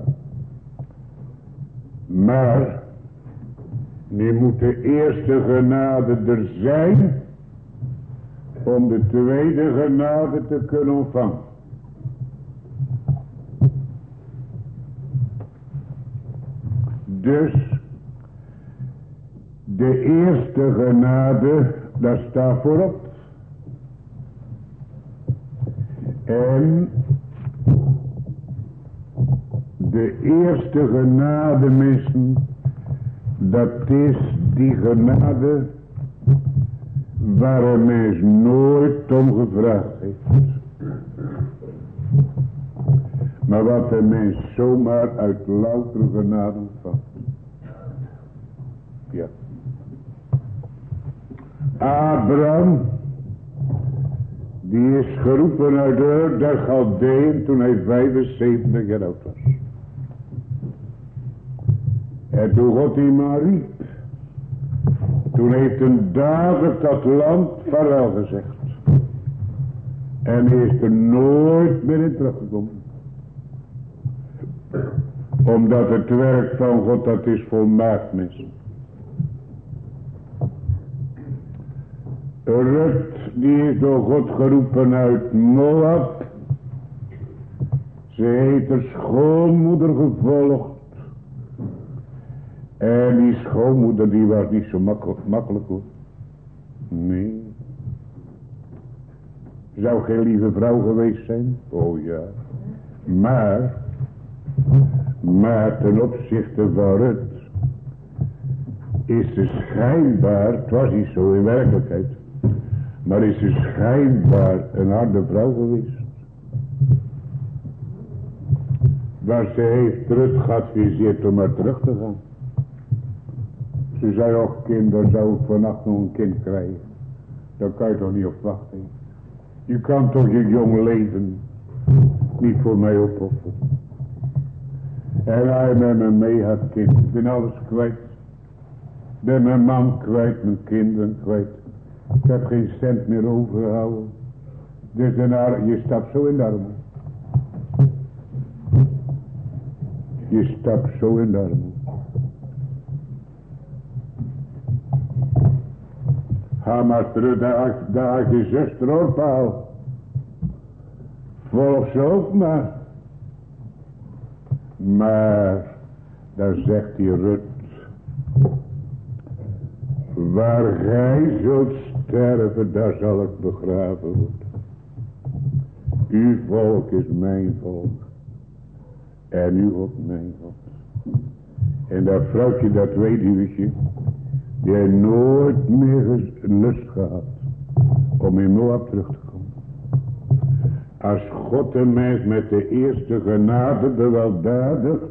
Maar, nu moet de eerste genade er zijn, om de tweede genade te kunnen ontvangen. Dus, de eerste genade, dat staat voorop. En de eerste genade, mensen, dat is die genade waar een mens nooit om gevraagd heeft. Maar wat een mens zomaar uit louter genade ontvangt. Ja. Abraham, die is geroepen uit de der Galdeën toen hij vijfenzeventig jaar oud was. En toen God die maar riep, toen heeft een dader dat land vaarwel gezegd. En hij is er nooit meer in teruggekomen. Omdat het werk van God dat is volmaakt mis. Rut die is door God geroepen uit Moab. Ze heeft haar schoonmoeder gevolgd. En die schoonmoeder die was niet zo makkelijk, makkelijk hoor. Nee. Zou geen lieve vrouw geweest zijn? Oh ja. Maar. Maar ten opzichte van Rut. Is ze schijnbaar. Het was niet zo in werkelijkheid. Maar is ze schijnbaar een harde vrouw geweest. Maar ze heeft Rut geadviseerd om maar terug te gaan. Ze zei ook, kind, dan zou ik vannacht nog een kind krijgen. Daar kan je toch niet op wachten. Je kan toch je jong leven niet voor mij opofferen. En hij met me mee had, kind. Ik ben alles kwijt. Ik ben mijn man kwijt, mijn kinderen kwijt. Ik heb geen cent meer overgehouden. Dus daarna, je stapt zo in de armen. Je stapt zo in de armen. Ga maar terug, daar, daar had je zuster op, Paul. Volg ze ook maar. Maar, daar zegt die Rut. Waar gij zult sterven, daar zal ik begraven worden. Uw volk is mijn volk. En uw God mijn God. En dat vrouwtje, dat weduwtje, die heeft nooit meer lust gehad om in Moab terug te komen. Als God een mens met de eerste genade beweldadigt,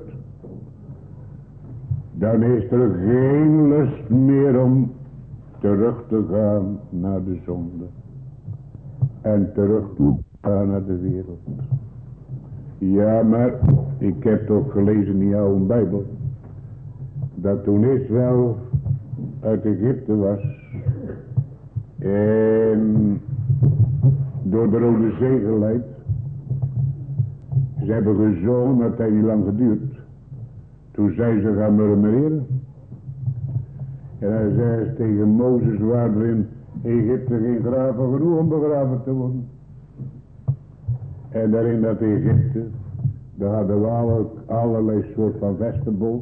dan is er geen lust meer om terug te gaan naar de zonde. En terug te gaan naar de wereld. Ja, maar ik heb toch gelezen in jouw Bijbel, dat toen Israël uit Egypte was en door de Rode Zee geleid. Ze hebben gezongen, maar het heeft niet lang geduurd. Toen zei ze gaan murmureren. En hij zei tegen Mozes, waren er in Egypte geen graven genoeg om begraven te worden. En daar in dat Egypte, daar hadden we alle, allerlei soort van vegetables.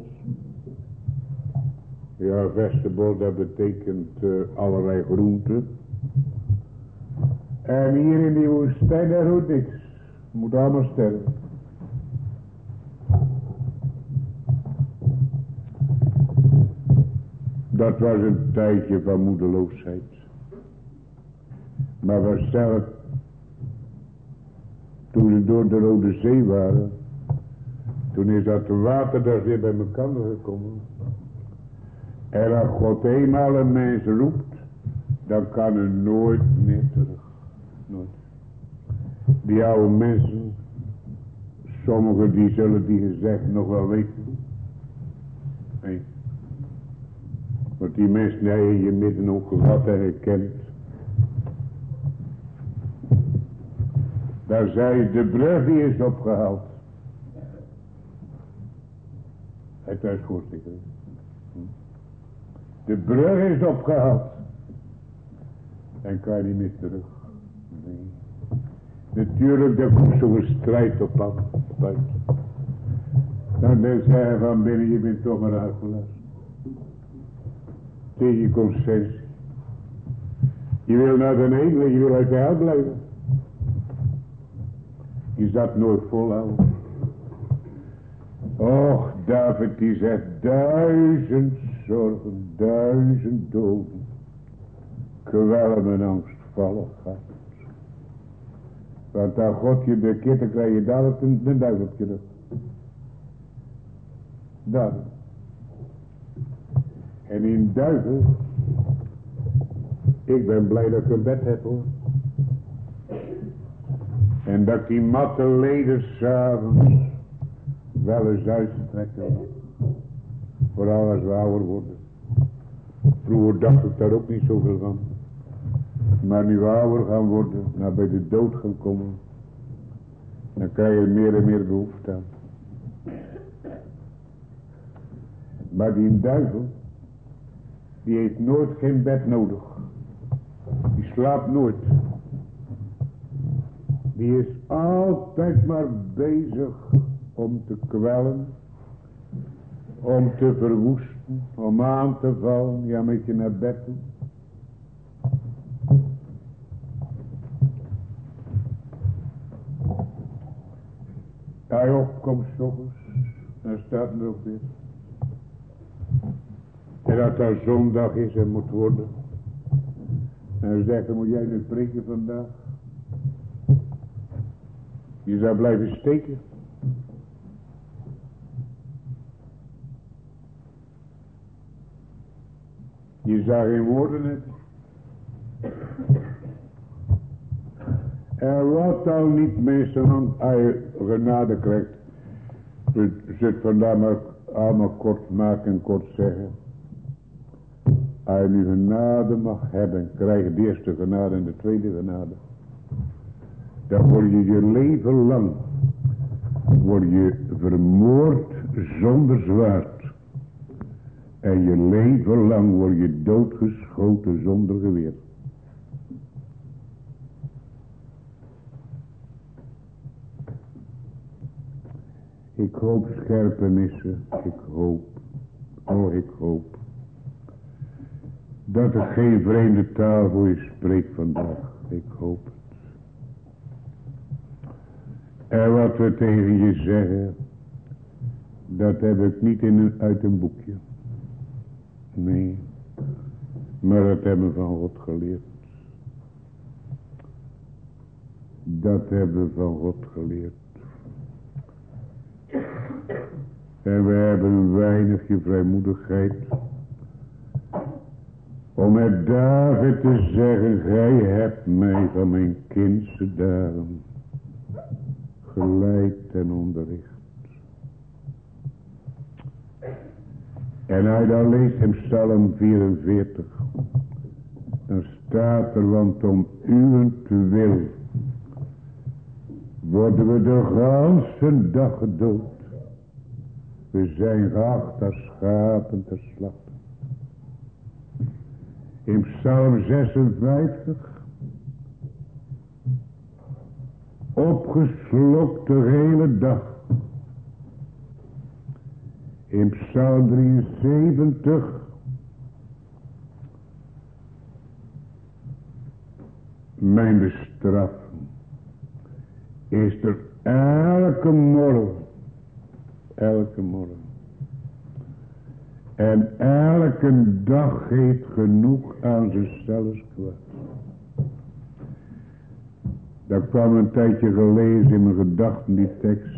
Ja, vegetable, dat betekent uh, allerlei groenten. En hier in die woestijn, daar doet niks. Je moet allemaal sterven. Dat was een tijdje van moedeloosheid. Maar vanzelf, toen ze door de Rode Zee waren, toen is dat water daar weer bij elkaar gekomen. En als God eenmaal een mens roept, dan kan er nooit meer terug. Nooit. Die oude mensen, sommigen die zullen die gezegd nog wel weten. Nee. Want die mensen die je in je midden ook gehad en gekend. Daar zei de brug die is opgehaald. Het is goed, ik weet. De brug is opgehaald. En kan je niet meer terug. Nee. Natuurlijk, daar komt zo'n strijd op af. Uit. Dan denkt hij van binnen, je bent toch maar uitgelaten. Tegen je consensie. Je wil naar de hemel, je wil uit de hel blijven. Je zat nooit volhouden. Och, David die zegt, duizend zorgen, duizend doden, kwelm en angstvallig gaat. Want als God je bekeert, dan krijg je dadelijk een, een duivel terug. Dadelijk. En in duivel, ik ben blij dat ik een bed heb hoor. En dat die matte leden s'avonds wel eens uitstrekken. Vooral als we ouder worden. Vroeger dacht ik daar ook niet zoveel van. Maar nu we ouder gaan worden, nou bij de dood gaan komen, dan krijg je meer en meer behoefte aan. Maar die duivel, die heeft nooit geen bed nodig. Die slaapt nooit. Die is altijd maar bezig om te kwellen, om te verwoesten, om aan te vallen, ja met je naar bed toe. Hij opkomt 's ochtends, dan staat er ook weer. En dat er zondag is en moet worden. En dan zegt hij, moet jij nu preken vandaag? Je zou blijven steken. Je zou geen woorden hebben. En wat al niet mensen aan je genade krijgt. Dus zit vandaar maar allemaal kort maken en kort zeggen. Als je nu genade mag hebben, krijg je de eerste genade en de tweede genade. Dan word je je leven lang, word je vermoord zonder zwaard. En je leven lang word je doodgeschoten zonder geweer. Ik hoop scherpenissen, ik hoop, oh ik hoop, dat er geen vreemde taal voor je spreekt vandaag. Ik hoop het. En wat we tegen je zeggen, dat heb ik niet in een, uit een boekje. Nee, maar dat hebben we van God geleerd. Dat hebben we van God geleerd. En we hebben een weinigje vrijmoedigheid om met David te zeggen, gij hebt mij van mijn kindse dagen geleid en onderricht. En hij dan leest in Psalm vierenveertig, dan staat er, want om uwentwil worden we de ganse dag gedood. We zijn geacht als schapen te slachten. In Psalm zesenvijftig. Opgeslokt de hele dag. In Psalm drieënzeventig. Mijn bestraffing is er elke morgen. Elke morgen. En elke dag heeft genoeg aan zichzelf kwaad. Dat kwam een tijdje gelezen in mijn gedachten, die tekst.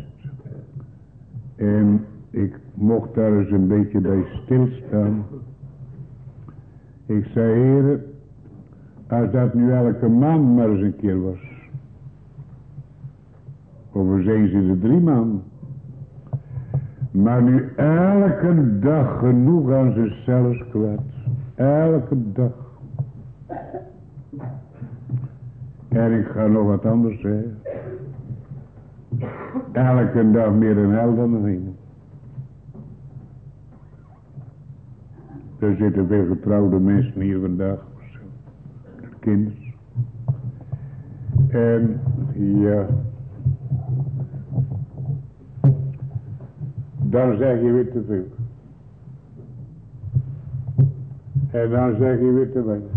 En ik mocht daar eens een beetje bij stilstaan. Ik zei, heren, als dat nu elke maand maar eens een keer was. Of eens eens in de drie maanden. Maar nu elke dag genoeg aan zichzelf kwaad. Elke dag. En ik ga nog wat anders zeggen. Elke dag meer een hel dan een hemel. Er zitten veel getrouwde mensen hier vandaag. Kinders. En ja. Dan zeg je weer te veel. En dan zeg je weer te weinig.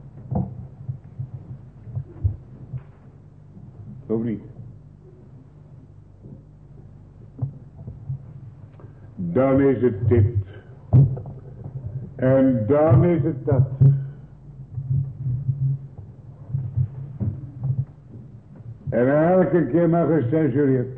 Of niet? Dan is het dit. En dan is het dat. En elke keer maar gecensureerd.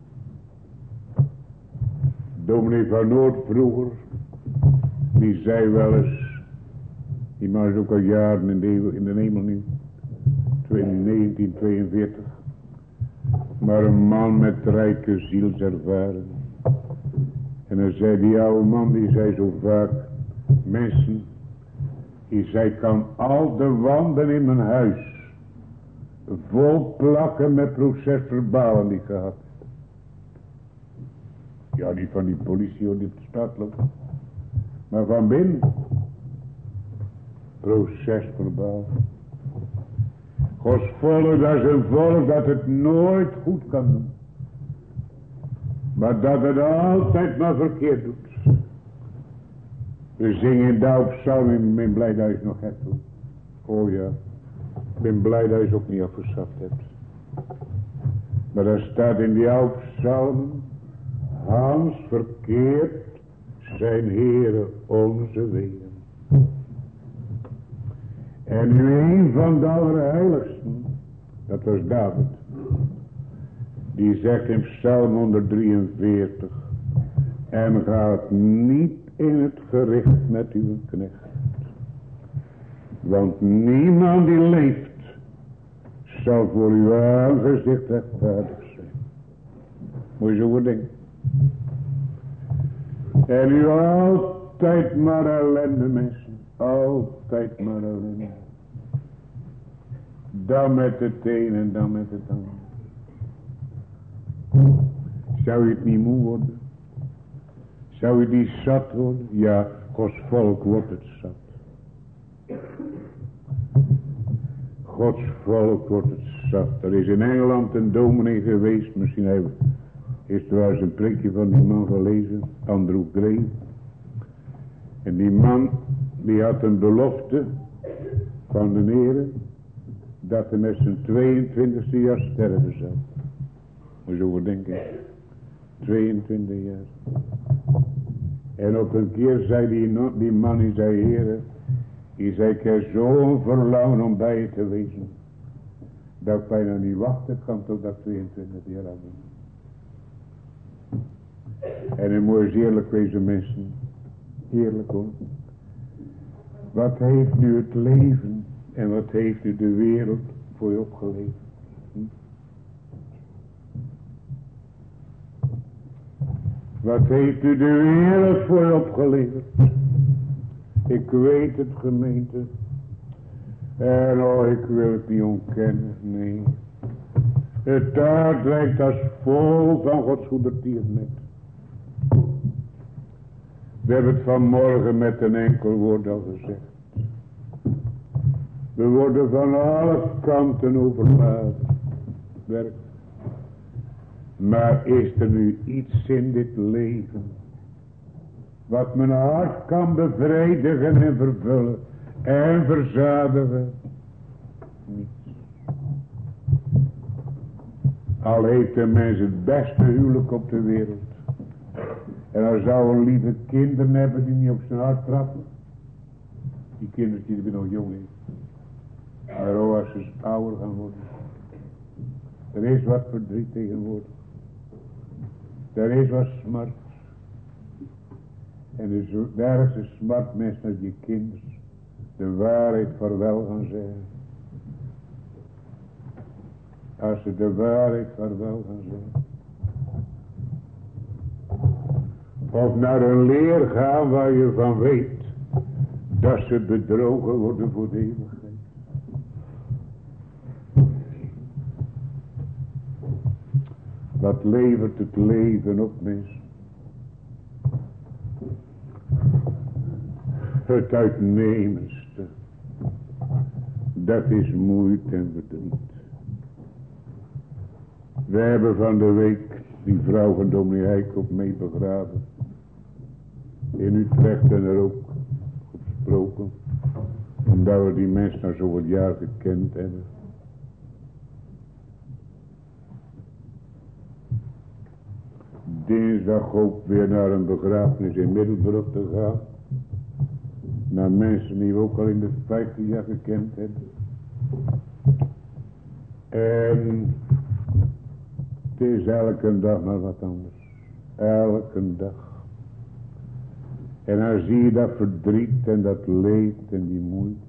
Dominee van Noord vroeger, die zei wel eens, die man is ook al jaren in de, in de hemel nu, negentien tweeënveertig, maar een man met rijke zielservaring. En dan zei die oude man, die zei zo vaak, mensen, die zei, kan al de wanden in mijn huis vol plakken met procesverbalen die ik gehad. Ja, niet van die politie die op de straat loopt, maar van binnen. Procesverbaal. Gods volk, dat is een volk dat het nooit goed kan doen. Maar dat het altijd maar verkeerd doet. We zingen in de psalm, ik ben blij dat je het nog hebt. Oh ja, ik ben blij dat je het ook niet afgeschaft hebt. Maar daar staat in die oude psalm, Hans verkeerd zijn Heere onze wegen. En nu een van de allerheiligsten, dat was David, die zegt in Psalm honderddrieënveertig, en gaat niet in het gericht met uw knecht. Want niemand die leeft, zal voor uw aangezicht rechtvaardig zijn. Moet je zo goed denken. En u altijd maar ellende mensen, altijd maar ellende. Dan met het een en dan met het ander. Zou je het niet moe worden? Zou je niet zat worden? Ja, Gods volk wordt het zat. Gods volk wordt het zat. Er is in Engeland een dominee geweest, misschien hebben is er wel eens een prikje van die man gelezen, Andrew Gray. En die man, die had een belofte van de Heere, dat hij met zijn tweeëntwintigste jaar sterven zou. Moet je over denken. tweeëntwintig jaar. En op een keer zei die, die man, die zei, Heere, die zei, ik heb zo'n verlangen om bij je te wezen, dat ik bijna niet wachten kan tot dat tweeëntwintig jaar af ben. En dan moet je eerlijk wezen, mensen. Heerlijk hoor. Wat heeft nu het leven en wat heeft nu de wereld voor je opgeleverd? Hm? Wat heeft u de wereld voor je opgeleverd? Ik weet het, gemeente. En oh, ik wil het niet ontkennen, nee. Het aardrijk als vol van Gods goedertierenheid. We hebben het vanmorgen met een enkel woord al gezegd. We worden van alle kanten overladen. Werk. Maar is er nu iets in dit leven wat mijn hart kan bevredigen en vervullen en verzadigen? Niets. Al heeft de mens het beste huwelijk op de wereld. En hij zou een lieve kinderen hebben die niet op zijn hart trappen. Die kindertjes die nog jong is. Maar ook als ze ouder gaan worden. Er is wat verdriet tegenwoordig. Er is wat smart. En de ergste smart mensen als je kinderen de waarheid vaarwel gaan zeggen. Als ze de waarheid vaarwel gaan zeggen. Of naar een leer gaan waar je van weet dat ze bedrogen worden voor de eeuwigheid. Wat levert het leven op, mensen? Het uitnemendste, dat is moeite en verdriet. We hebben van de week die vrouw van dominee Heikoop mee begraven. In Utrecht en er ook gesproken. Omdat we die mensen nou zo wat jaar gekend hebben. Dinsdag ook weer naar een begrafenis in Middelburg te gaan. Naar mensen die we ook al in de vijftien jaar gekend hebben. En het is elke dag maar wat anders. Elke dag. En dan zie je dat verdriet en dat leed en die moeite.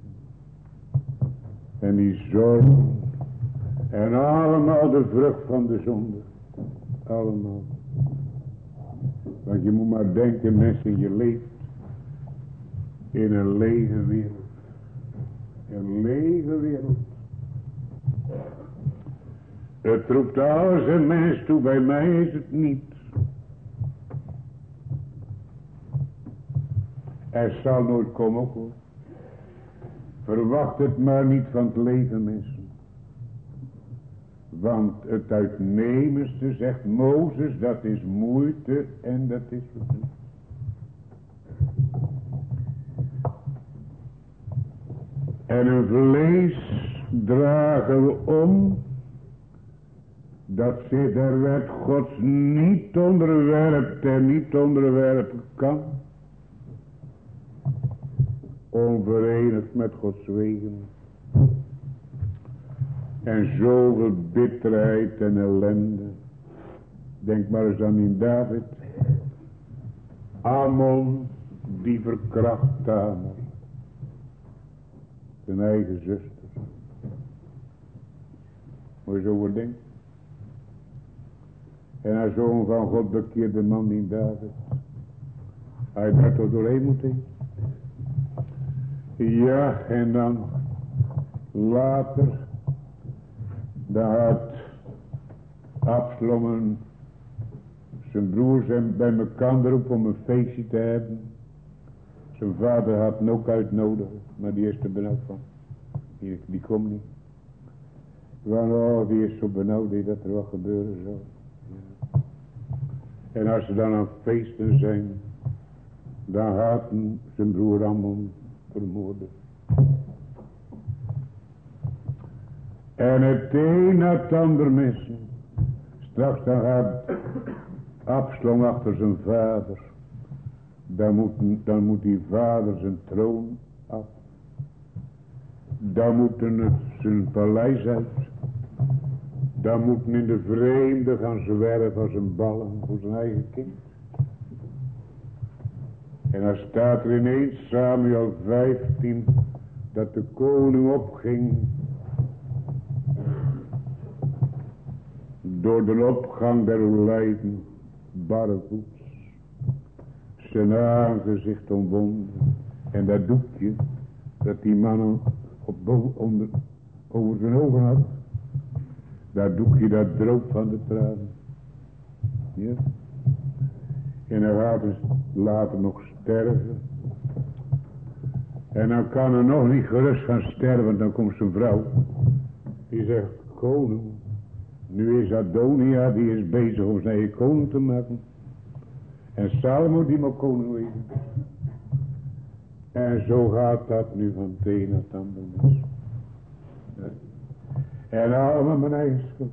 En die zorg. En allemaal de vrucht van de zonde. Allemaal. Want je moet maar denken, mensen, je leeft in een lege wereld. Een lege wereld. Het roept als een mens toe, bij mij is het niet. Er zal nooit komen ook hoor. Verwacht het maar niet van het leven, mensen. Want het uitnemendste, zegt Mozes, dat is moeite en dat is verdriet. En een vlees dragen we om, dat zich der wet Gods niet onderwerpt en niet onderwerpen kan. Onverenigd met Gods wegen. En zoveel bitterheid en ellende. Denk maar eens aan die David. Ammon, die verkracht Tamar. Zijn eigen zuster. Moet je zo over denken. En haar zoon van God bekeerde man die David. Hij daar toch doorheen moet heen. Ja, en dan later, dan had Absalom zijn broers en bij elkaar geroepen om een feestje te hebben. Zijn vader had hem ook uitnodigen, maar die is er benauwd van. Die, die komt niet. Want oh, die is zo benauwd dat er wat gebeuren zou. Ja. En als ze dan aan feesten zijn, dan gaat hem zijn broer Ammon vermoorden. En het een na het ander missen. Straks dan gaat Absalom achter zijn vader. Dan moet, dan moet die vader zijn troon af. Dan moet het zijn paleis uit. Dan moet in de vreemde gaan zwerven als een ballen voor zijn eigen kind. En dan staat er ineens Samuel vijftien dat de koning opging door de opgang der olijven barrevoets, zijn aangezicht omwonden en dat doekje dat die man op boven, onder, over zijn ogen had, dat doekje dat droop van de tranen. Ja. En hij gaat dus later nog sterven. En dan kan hij nog niet gerust gaan sterven, want dan komt zijn vrouw. Die zegt, koning, nu is Adonia, die is bezig om zijn eigen koning te maken. En Salomo die moet koning wezen. En zo gaat dat nu van het een naar het ander. En allemaal mijn eigen schuld.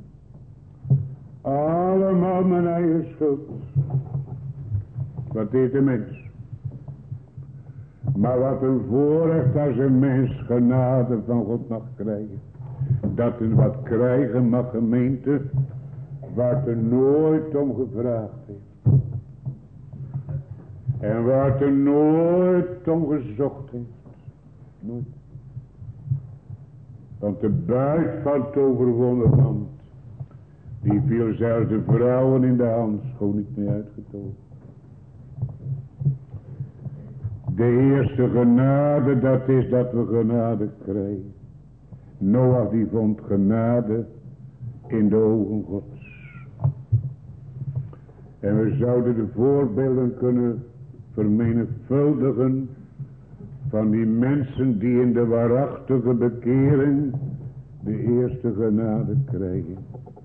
Allemaal mijn eigen schuld. Wat deed de mens? Maar wat een voorrecht als een mens genade van God mag krijgen. Dat een wat krijgen mag gemeente, waar er nooit om gevraagd heeft. En waar er nooit om gezocht heeft. Nooit. Want de buit van het overwonnen land, die viel zelfs de vrouwen in de hand, schoon niet meer uitgetogen. De eerste genade, dat is dat we genade krijgen. Noach die vond genade in de ogen Gods. En we zouden de voorbeelden kunnen vermenigvuldigen van die mensen die in de waarachtige bekering de eerste genade krijgen.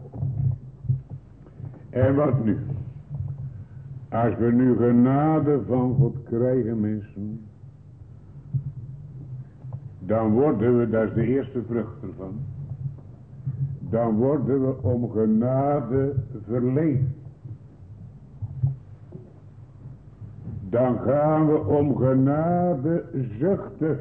En wat nu? Als we nu genade van God krijgen, mensen, dan worden we, dat is de eerste vrucht ervan, dan worden we om genade verleend. Dan gaan we om genade zuchten.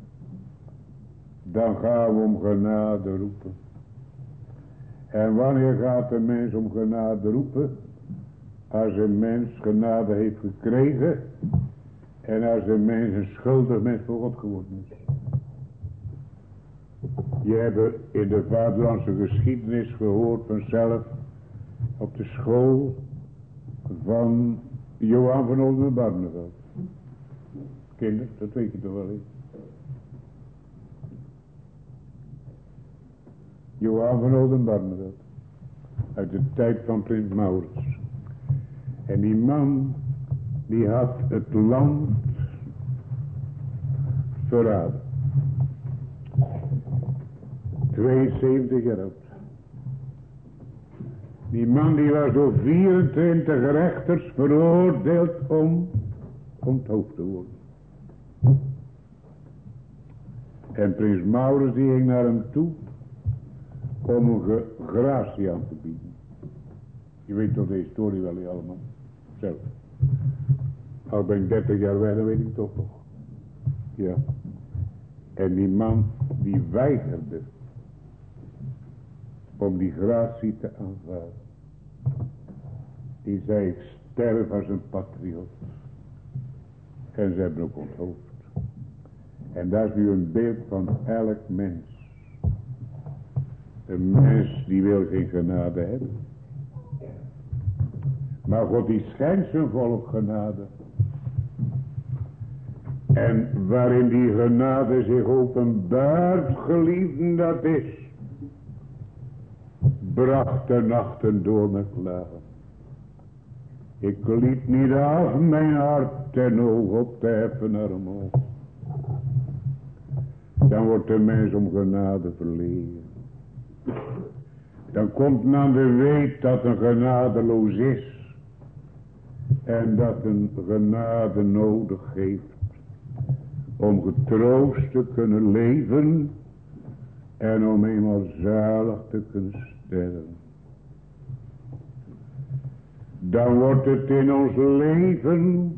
Dan gaan we om genade roepen. En wanneer gaat een mens om genade roepen? Als een mens genade heeft gekregen. En als een mens een schuldig mens voor God geworden is. Je hebt in de vaderlandse geschiedenis gehoord vanzelf op de school van Johan van Oldenbarneveld. Kinderen, dat weet je toch wel eens. Johan van Oldenbarneveld. Uit de tijd van prins Maurits. En die man, die had het land verraden. tweeënzeventig jaar oud. Die man die was door vierentwintig rechters veroordeeld om onthoofd te worden. En prins Maurits die ging naar hem toe om een gratie aan te bieden. Je weet toch de historie wel niet allemaal. Zelf. Al ben ik dertig jaar weg, dan weet ik toch nog. Ja. En die man die weigerde om die gratie te aanvaarden. Die zei, ik sterf als een patriot. En ze hebben ook onthoofd. En daar is nu een beeld van elk mens. Een mens die wil geen genade hebben. Maar God die schenkt zijn volk genade. En waarin die genade zich openbaart, geliefden, dat is. Bracht de nachten door met klagen. Ik liet niet af mijn hart en oog op te heffen naar omhoog. Dan wordt de mens om genade verlegen. Dan komt men aan de weet dat een genadeloos is. En dat een genade nodig heeft. Om getroost te kunnen leven. En om eenmaal zalig te kunnen sterven. Dan wordt het in ons leven.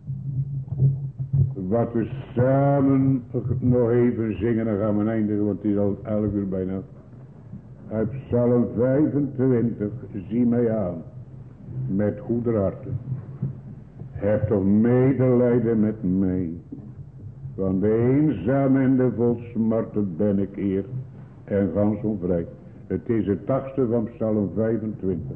Wat we samen nog even zingen. Dan gaan we eindigen. Want het is al elf uur bijna. Uit Psalm vijfentwintig. Zie mij aan. Met goede harten. Heb toch medelijden met mij. Want de eenzaam en de volsmarten ben ik eer. En gans onvrij. Het is het achtste van Psalm vijfentwintig.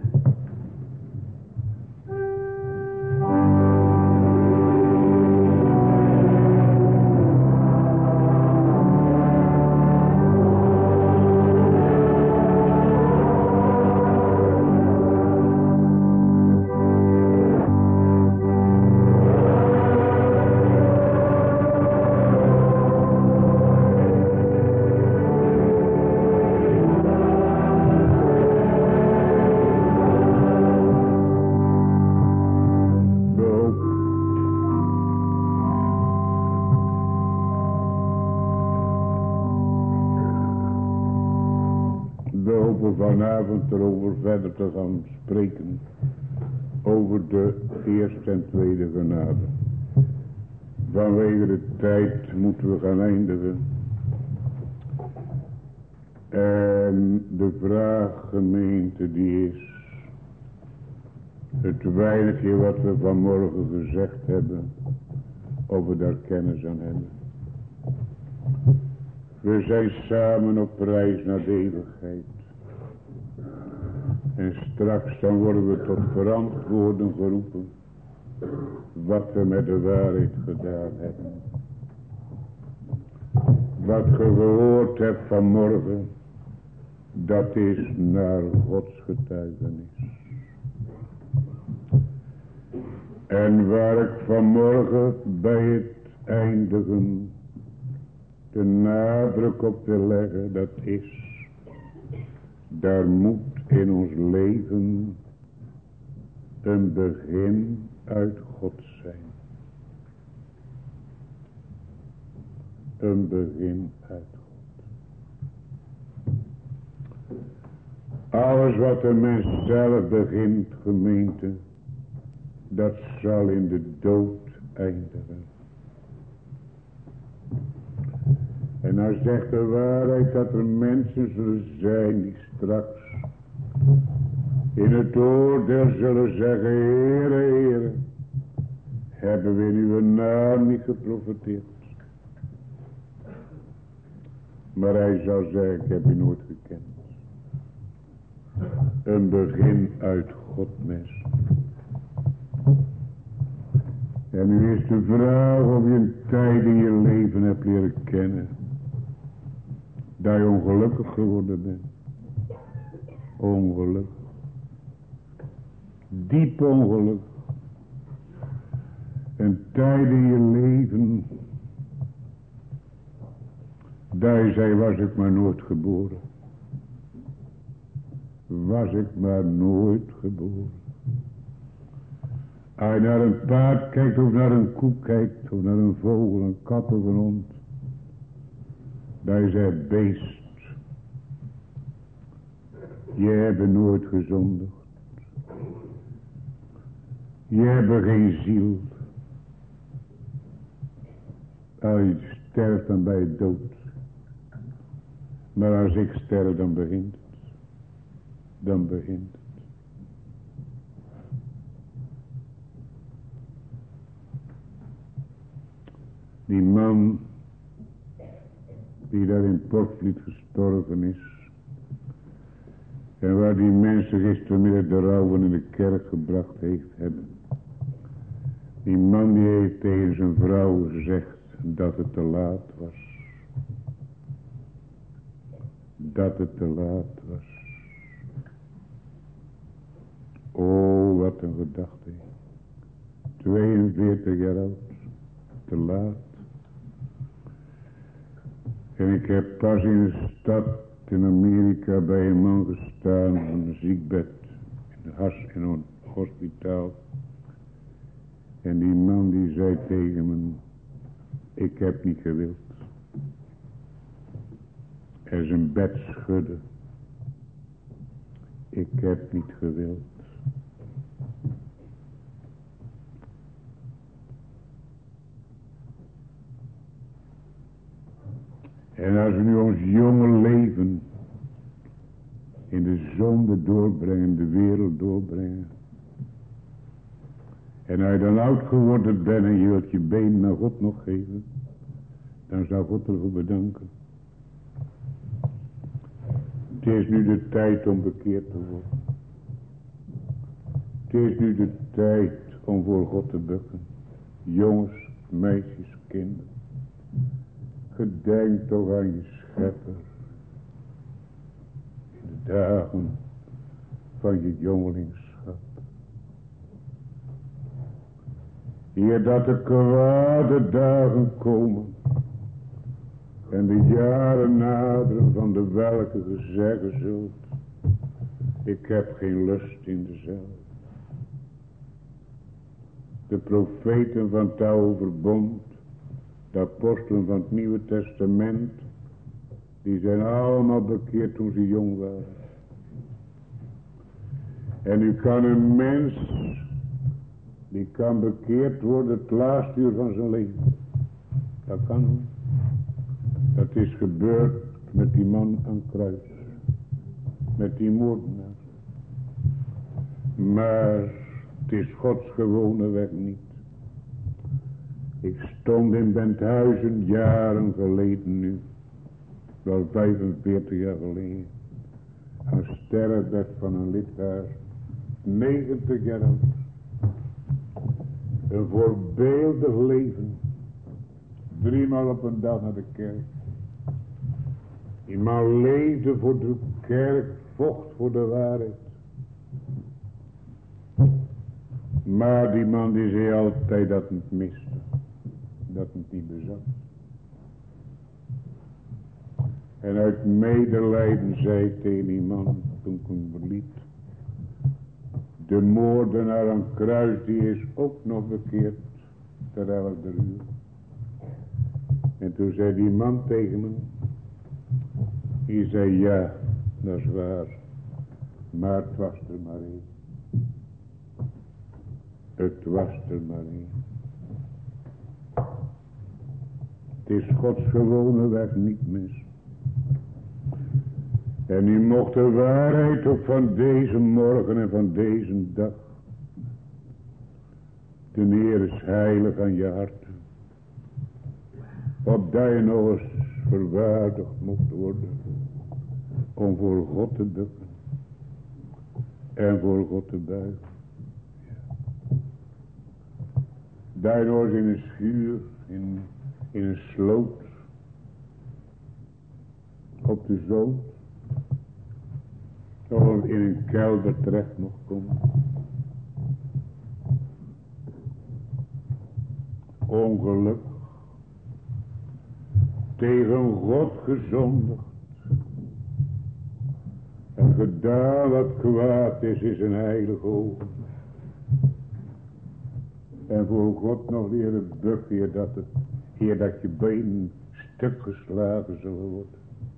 Vanavond erover verder te gaan spreken. Over de eerste en tweede genade. Vanwege de tijd moeten we gaan eindigen. En de vraag, gemeente, die is. Het weinigje wat we vanmorgen gezegd hebben. Of we daar kennis aan hebben. We zijn samen op reis naar de eeuwigheid. En straks dan worden we tot verantwoording geroepen. Wat we met de waarheid gedaan hebben. Wat je gehoord hebt vanmorgen. Dat is naar Gods getuigenis. En waar ik vanmorgen bij het eindigen. De nadruk op wil leggen. Dat is. Daar moet in ons leven een begin uit God zijn. Een begin uit God. Alles wat een mens zelf begint, gemeente, dat zal in de dood eindigen. En hij zegt de waarheid dat er mensen zullen zijn die straks in het oordeel zullen zeggen, Heere, Heere, hebben we in uw naam niet geprofeteerd. Maar hij zou zeggen, ik heb u nooit gekend. Een begin uit God, mensen. En nu is de vraag of je een tijd in je leven hebt leren kennen. Dat je ongelukkig geworden bent. Ongeluk. Diep ongeluk. Een tijd in je leven. Dat je zei, was ik maar nooit geboren. Was ik maar nooit geboren. Als je naar een paard kijkt of naar een koe kijkt. Of naar een vogel, een kat of een hond. Dat je zei, beest. Je hebt nooit gezondigd. Je hebt geen ziel. Als je sterft dan ben je dood. Maar als ik sterf dan begint het. Dan begint het. Die man die daar in Portvliet gestorven is. En waar die mensen gistermiddag de rouwen in de kerk gebracht heeft hebben. Die man die heeft tegen zijn vrouw gezegd dat het te laat was. Dat het te laat was. Oh, wat een gedachte. tweeënveertig jaar oud. Te laat. En ik heb pas in een stad in Amerika bij een man gestaan op een ziekbed. In een, has, in een hospitaal. En die man die zei tegen me. Ik heb niet gewild. En zijn bed schudde. Ik heb niet gewild. En als we nu ons jonge leven in de zonde doorbrengen, de wereld doorbrengen. En als je dan oud geworden bent en je wilt je been naar God nog geven, dan zou God ervoor bedanken. Het is nu de tijd om bekeerd te worden. Het is nu de tijd om voor God te bukken. Jongens, meisjes, kinderen. Gedenk toch aan je schepper. In de dagen van je jongelingschap. Hier dat de kwade dagen komen. En de jaren naderen van de welke ge zeggen zult. Ik heb geen lust in dezelfde. De profeten van het oude verbond. De apostelen van het Nieuwe Testament. Die zijn allemaal bekeerd toen ze jong waren. En nu kan een mens. Die kan bekeerd worden het laatste uur van zijn leven. Dat kan. Dat is gebeurd met die man aan het kruis. Met die moordenaar. Maar het is Gods gewone weg niet. Ik stond in Benthuizen jaren geleden nu. Wel vijfenveertig jaar geleden. Aan sterrenbed van een lidhuis. negentig jaar oud. Een voorbeeldig leven. Driemaal op een dag naar de kerk. Die man leefde voor de kerk. Vocht voor de waarheid. Maar die man die zei altijd dat het miste. Dat het niet bezat. En uit medelijden zei ik tegen die man, toen ik hem verliet. De moordenaar aan het kruis, die is ook nog bekeerd. Ter elfde uur. En toen zei die man tegen me. Die zei, ja, dat is waar. Maar het was er maar één. Het was er maar één. Het is Gods gewone weg niet mis. En u mocht de waarheid ook van deze morgen en van deze dag. De Heer is heilig aan je hart. Opdat je nog eens verwaardigd mocht worden. Om voor God te bukken. En voor God te buigen. Daar nog eens in een schuur, in, in een sloot, op de zoot, of in een kelder terecht mocht komen. Ongelukkig, tegen God gezondigd, en gedaan wat kwaad is in zijn heilige ogen. En voor God nog leren bukken, Heer, dat het, Heer, dat je benen stuk geslagen zullen worden.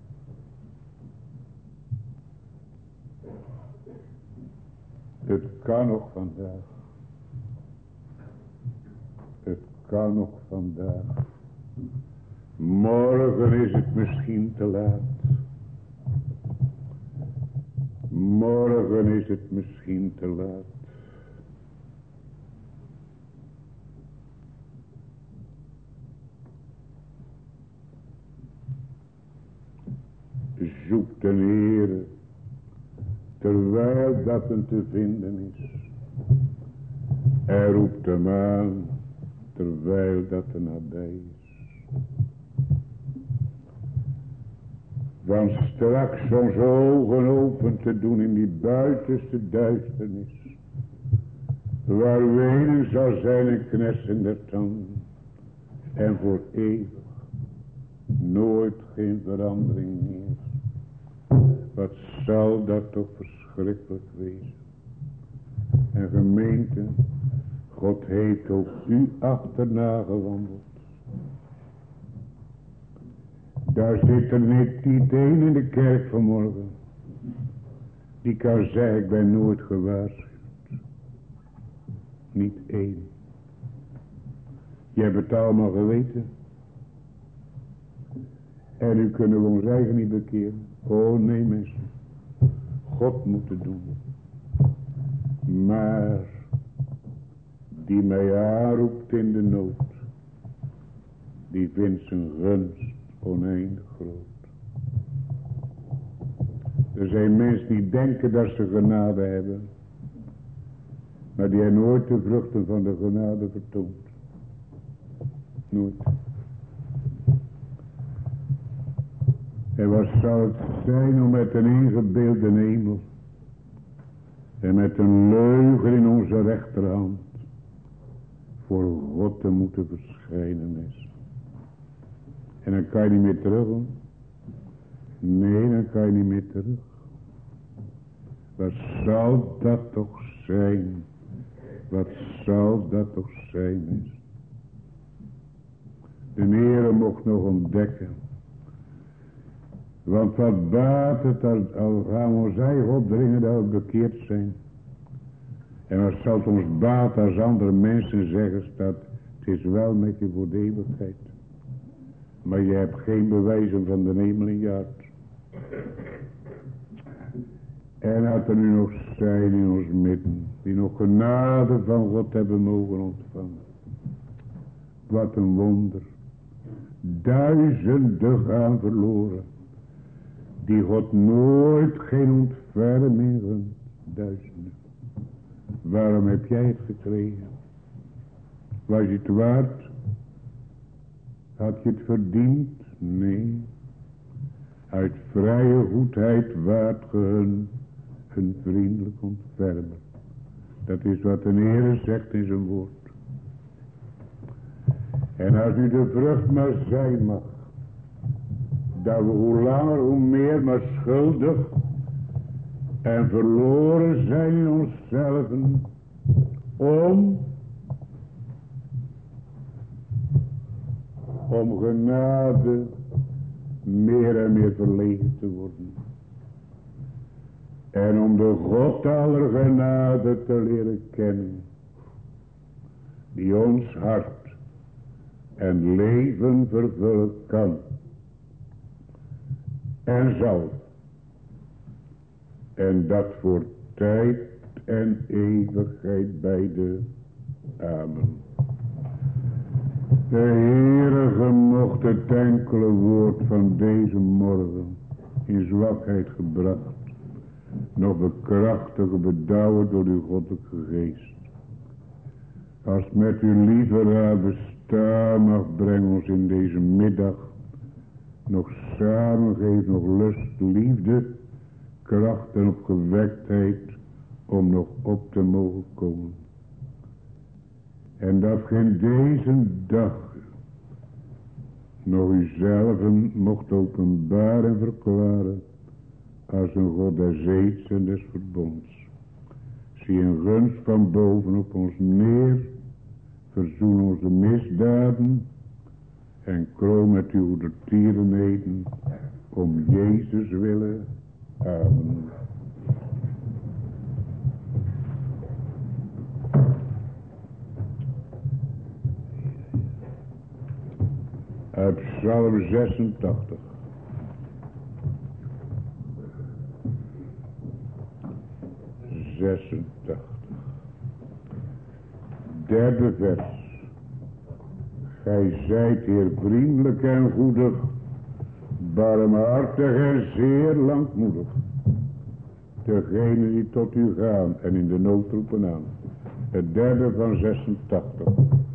Het kan nog vandaag. Het kan nog vandaag. Morgen is het misschien te laat. Morgen is het misschien te laat. Zoek de Heere, terwijl dat hem te vinden is. En roept hem aan, terwijl dat er nabij is. Want straks onze ogen open te doen in die buitenste duisternis, waar wenen zal zijn en knessen der tanden, en voor eeuwig nooit geen verandering meer. Wat zal dat toch verschrikkelijk wezen. En gemeente, God heeft ook u achterna gewandeld. Daar zit er niet, niet één in de kerk vanmorgen die kan zeggen, ik ben nooit gewaarschuwd. Niet één. Je hebt het allemaal geweten. En u kunnen we ons eigen niet bekeren. Oh nee mensen. God moet het doen. Maar die mij aanroept in de nood, die vindt zijn gunst oneindig groot. Er zijn mensen die denken dat ze genade hebben, maar die hebben nooit de vruchten van de genade vertoond. Nooit. En wat zal het zijn om met een ingebeelde hemel en met een leugen in onze rechterhand voor God te moeten verschijnen, mensen. En dan kan je niet meer terug, hoor. Nee, dan kan je niet meer terug. Wat zal dat toch zijn? Wat zal dat toch zijn, mensen? De Heere mocht nog ontdekken. Want wat baat het als, als gaan we ons eigen opdringen dat we bekeerd zijn. En wat zal het ons baat als andere mensen zeggen dat het is wel met je voor de eeuwigheid. Maar je hebt geen bewijzen van de hemel in je hart. En dat er nu nog zijn in ons midden, die nog genade van God hebben mogen ontvangen. Wat een wonder. Duizenden gaan verloren, die God nooit geen ontferming gunt. Duizenden. Waarom heb jij het gekregen? Was je het waard? Had je het verdiend? Nee. Uit vrije goedheid waard gehun een vriendelijk ontfermer. Dat is wat de Heer zegt in zijn woord. En als u de vrucht maar zijn mag, dat we hoe langer hoe meer maar schuldig en verloren zijn in onszelf, om om genade meer en meer verlegen te worden. En om de God aller genade te leren kennen, die ons hart en leven vervullen kan en zal. En dat voor tijd en eeuwigheid beide. Amen. De Heere gemocht het enkele woord van deze morgen in zwakheid gebracht, nog bekrachtigen, bedouwen door uw goddelijke geest. Als met uw lieve raad bestaan mag, breng ons in deze middag nog samen, geef nog lust, liefde, kracht en opgewektheid om nog op te mogen komen. En dat geen deze dag nog uzelf mocht openbaren en verklaren als een God des eeds en des verbonds. Zie een gunst van boven op ons neer, verzoen onze misdaden en kroon met uw goedertierenheden om Jezus willen. Amen. Uit Psalm zesentachtig. zesentachtig. Derde vers. Gij zijt Heer vriendelijk en goedig, barmhartig en zeer langmoedig. Degenen die tot u gaan en in de nood roepen aan. Het derde van zesentachtig.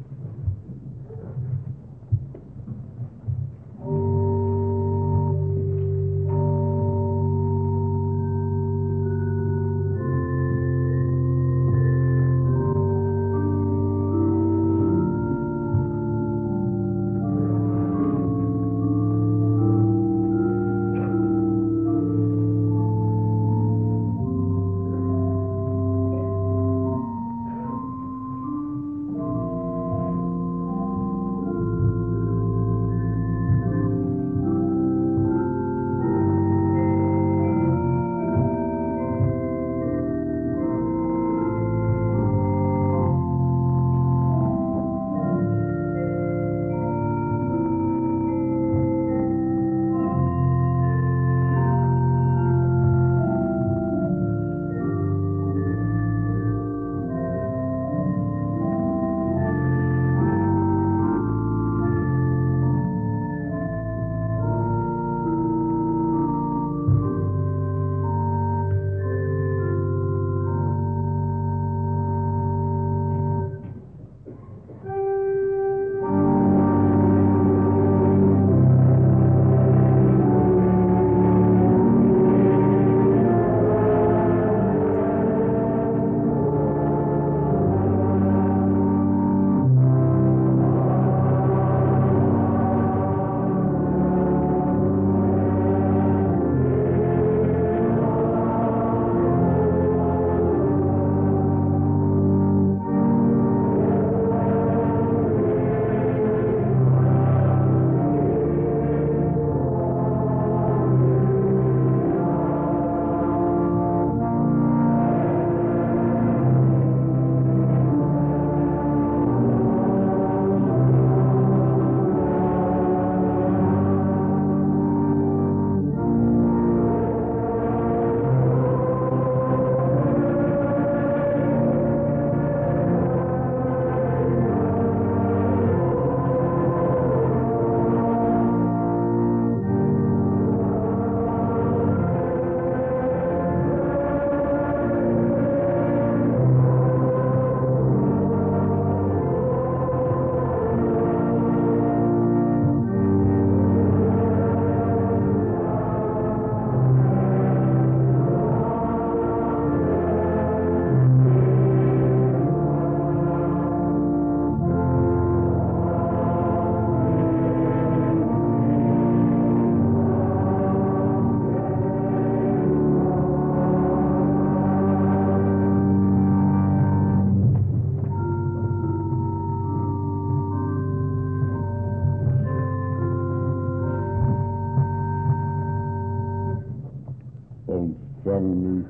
Ontvang nu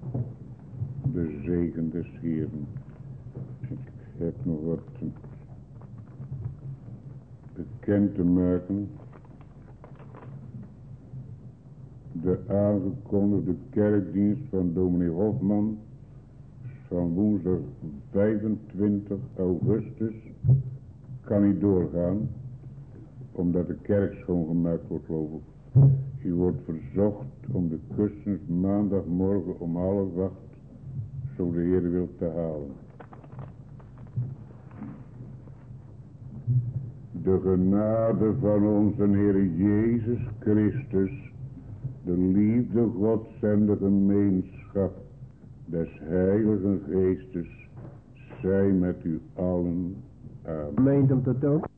de zegen des Heeren. Ik heb nog wat bekend te maken. De aangekondigde kerkdienst van dominee Hofman van woensdag vijfentwintig augustus kan niet doorgaan, omdat de kerk schoongemaakt wordt, geloof ik. U wordt verzocht om de kussens maandagmorgen om half acht, zo de Heer wil, te halen. De genade van onze Heer Jezus Christus, de liefde Gods en de gemeenschap des Heiligen Geestes, zij met u allen. Amen. Meent hem tot ook.